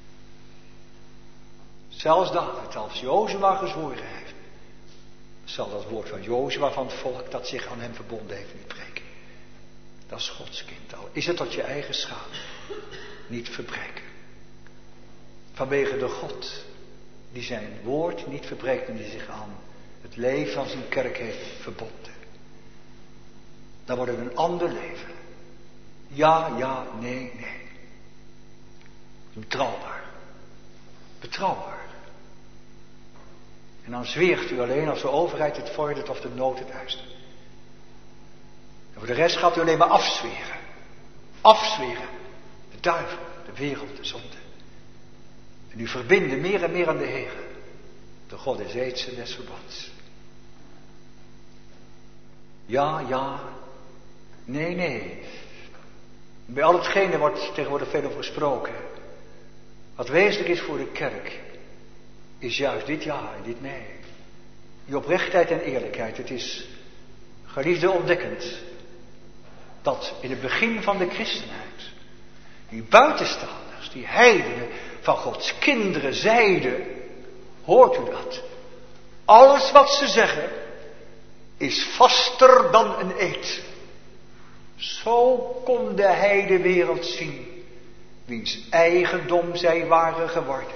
B: Zelfs David, als Jozua gezworen heeft, zal dat woord van Jozua van het volk dat zich aan hem verbonden heeft niet breken. Dat is Gods kind. Al is het tot je eigen schade, niet verbreken. Vanwege de God die zijn woord niet verbreekt en die zich aan het leven van zijn kerk heeft verbonden. Dan wordt het een ander leven. Ja, nee. Betrouwbaar. En dan zweert u alleen als de overheid het vordert of de nood het eist. En voor de rest gaat u alleen maar afzweren. Afzweren. De duivel, de wereld, de zonde. En u verbinden meer en meer aan de Heer. De God des eeds en des verbonds. Ja. Nee. Bij al hetgene wordt tegenwoordig veel over gesproken. Wat wezenlijk is voor de kerk, is juist dit ja en dit nee. Die oprechtheid en eerlijkheid. Het is, geliefde, ontdekkend dat in het begin van de christenheid die buitenstaanders, die heidenen van Gods kinderen zeiden, hoort u dat? Alles wat ze zeggen is vaster dan een eed. Zo kon de heidenwereld zien wiens eigendom zij waren geworden.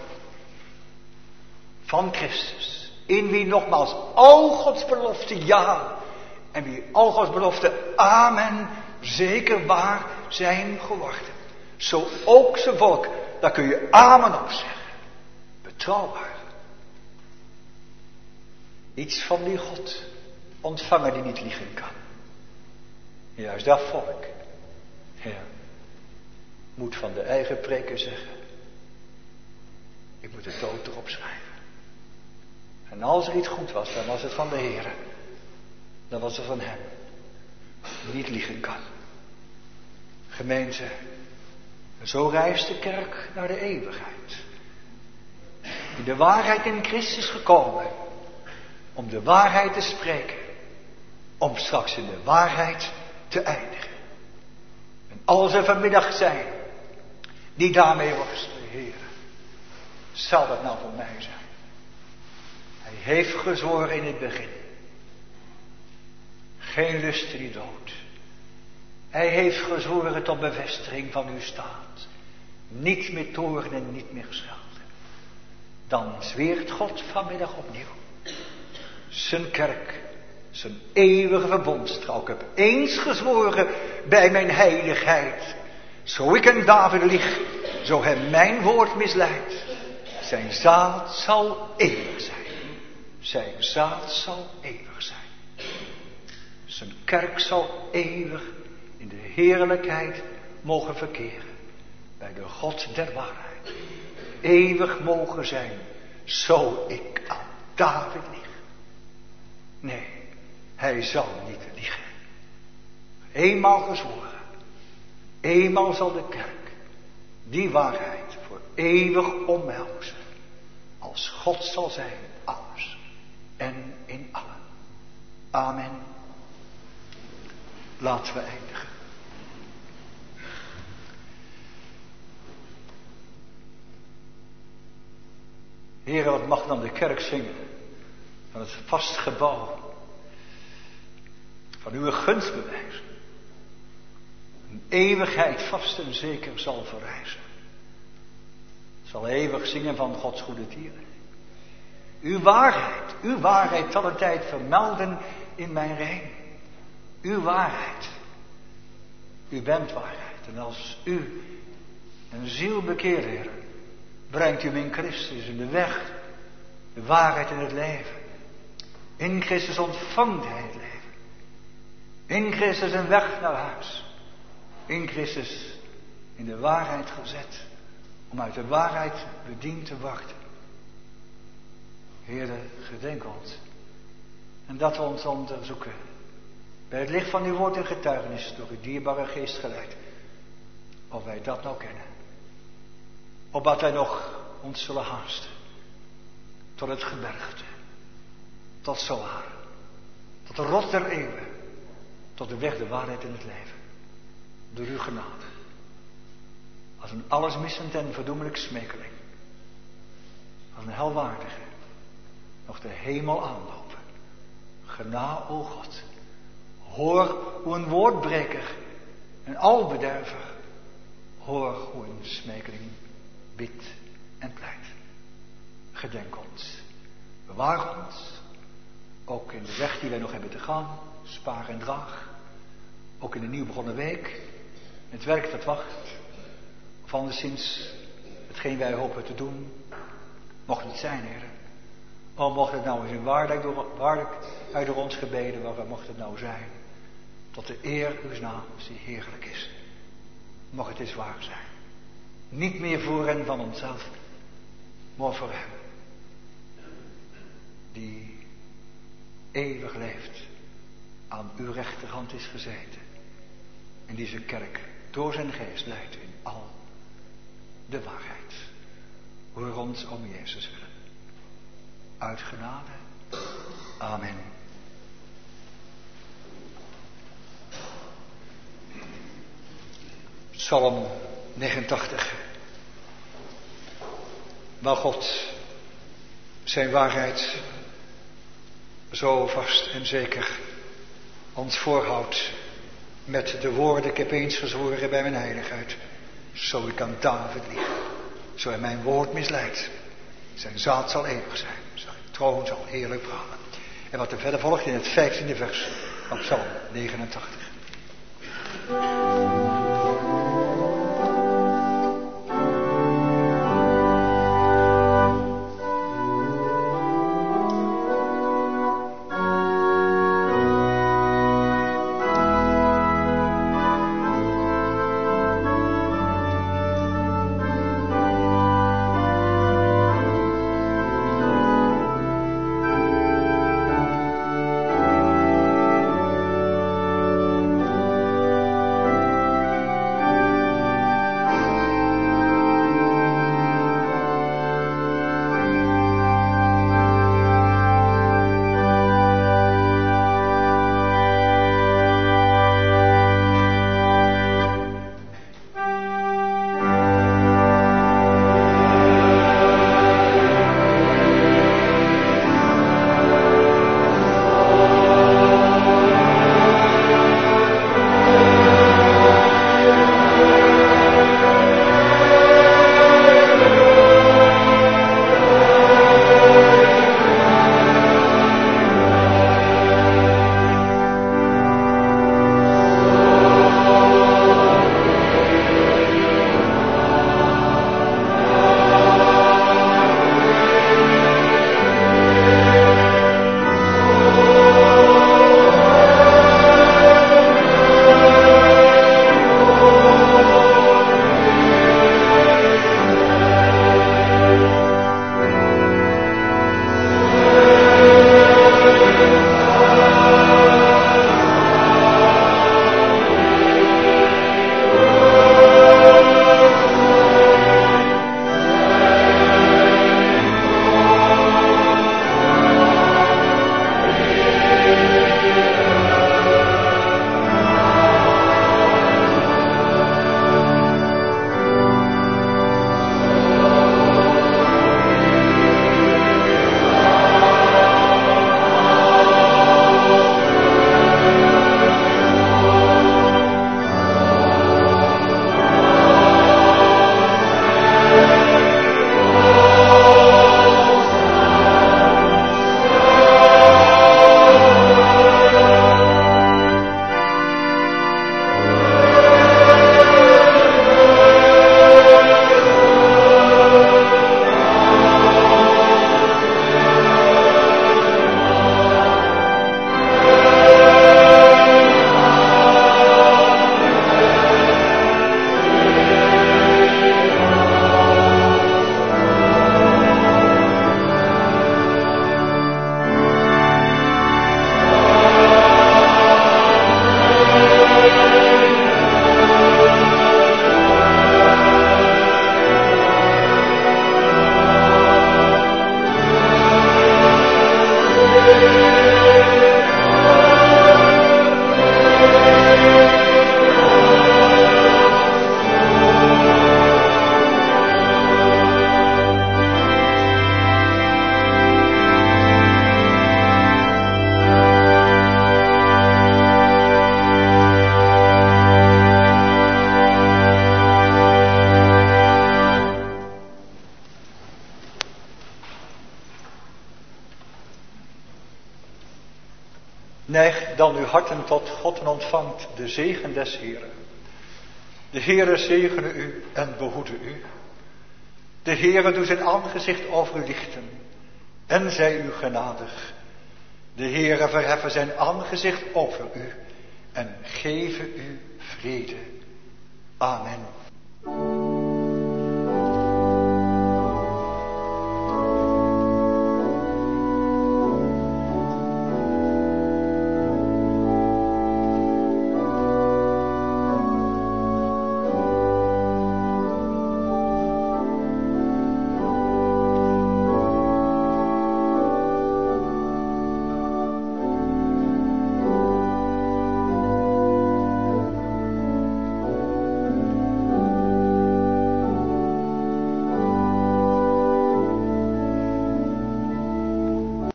B: Van Christus, in wie nogmaals al Gods beloften ja en wie al Gods beloften amen zeker waar zijn geworden. Zo ook zijn volk, daar kun je amen op zeggen. Betrouwbaar. Iets van die God ontvangen die niet liegen kan. Juist dat volk, moet van de eigen preker zeggen, ik moet de dood erop schrijven. En als er iets goed was, dan was het van de Heer. Dan was het van hem. Niet liegen kan. Gemeente, zo reist de kerk naar de eeuwigheid. In de waarheid in Christus gekomen. Om de waarheid te spreken. Om straks in de waarheid te eindigen. En als er vanmiddag zijn die daarmee worstelen, Heer, zal dat nou voor mij zijn? Hij heeft gezworen in het begin. Geen lusten die dood. Hij heeft gezworen tot bevestiging van uw staat. Niet meer toorn en niet meer schelden. Dan zweert God vanmiddag opnieuw. Zijn kerk. Zijn eeuwige verbondstrouw. Ik heb eens gezworen bij mijn heiligheid. Zo ik en David lieg. Zo hem mijn woord misleidt. Zijn zaad zal eeuwig zijn. Zijn zaad zal eeuwig zijn. Zijn kerk zal eeuwig in de heerlijkheid mogen verkeren. Bij de God der waarheid. Eeuwig mogen zijn. Zo ik aan David lieg. Nee, hij zal niet liegen. Eenmaal gezworen. Eenmaal zal de kerk die waarheid voor eeuwig omhelzen. Als God zal zijn, alles en in allen. Amen. Laten we eindigen. Heere, wat mag dan de kerk zingen van het vast gebouw van uw gunstbewijs. Een eeuwigheid vast en zeker zal verrijzen. Zal eeuwig zingen van Gods goede dieren. Uw waarheid zal een tijd vermelden in mijn rein. Uw waarheid. U bent waarheid. En als u een ziel bekeert, Heer, brengt u hem in Christus in de weg, de waarheid en het leven. In Christus ontvangt hij het leven. In Christus een weg naar huis. In Christus in de waarheid gezet. Om uit de waarheid bediend te worden. Heere, gedenk ons. En dat we ons onderzoeken. Bij het licht van uw woord en getuigenis door uw dierbare geest geleid. Of wij dat nou kennen. Opdat wij nog ons zullen haasten. Tot het gebergte. Tot Zoar. Tot de rot der eeuwen. Tot de weg, de waarheid en het leven. Door uw genade. Als een allesmissend en verdoemelijk smekeling. Als een helwaardige. Nog de hemel aanlopen. Genade, o God. Hoor hoe een woordbreker. Een albederver. Hoor hoe een smekeling bidt en pleit. Gedenk ons. Bewaar ons. Ook in de weg die wij nog hebben te gaan. Spaar en draag. Ook in de nieuw begonnen week. Het werk dat wacht. Of anderszins hetgeen wij hopen te doen. Mocht het zijn, Heer. O, mocht het nou eens in waardigheid door ons gebeden. Waarom mocht het nou zijn? Tot de eer uw naams die heerlijk is. Mocht het eens waar zijn. Niet meer voor en van onszelf. Maar voor hem. Die eeuwig leeft. Aan uw rechterhand is gezeten. En die zijn kerk door zijn geest leidt in al de waarheid. Hoor ons om Jezus willen. Uit genade. Amen. Psalm 89. Waar God zijn waarheid zo vast en zeker ons voorhoudt met de woorden: ik heb eens gezworen bij mijn heiligheid, zo ik aan David lieg, zo hij mijn woord misleidt. Zijn zaad zal eeuwig zijn, zijn troon zal heerlijk pralen. En wat er verder volgt in het 15e vers van Psalm 89. Neig dan uw harten tot God en ontvangt de zegen des Heeren. De Heere zegene u en behoede u. De Heere doet zijn aangezicht over u lichten en zij u genadig. De Heere verheffen zijn aangezicht over u en geven u vrede. Amen.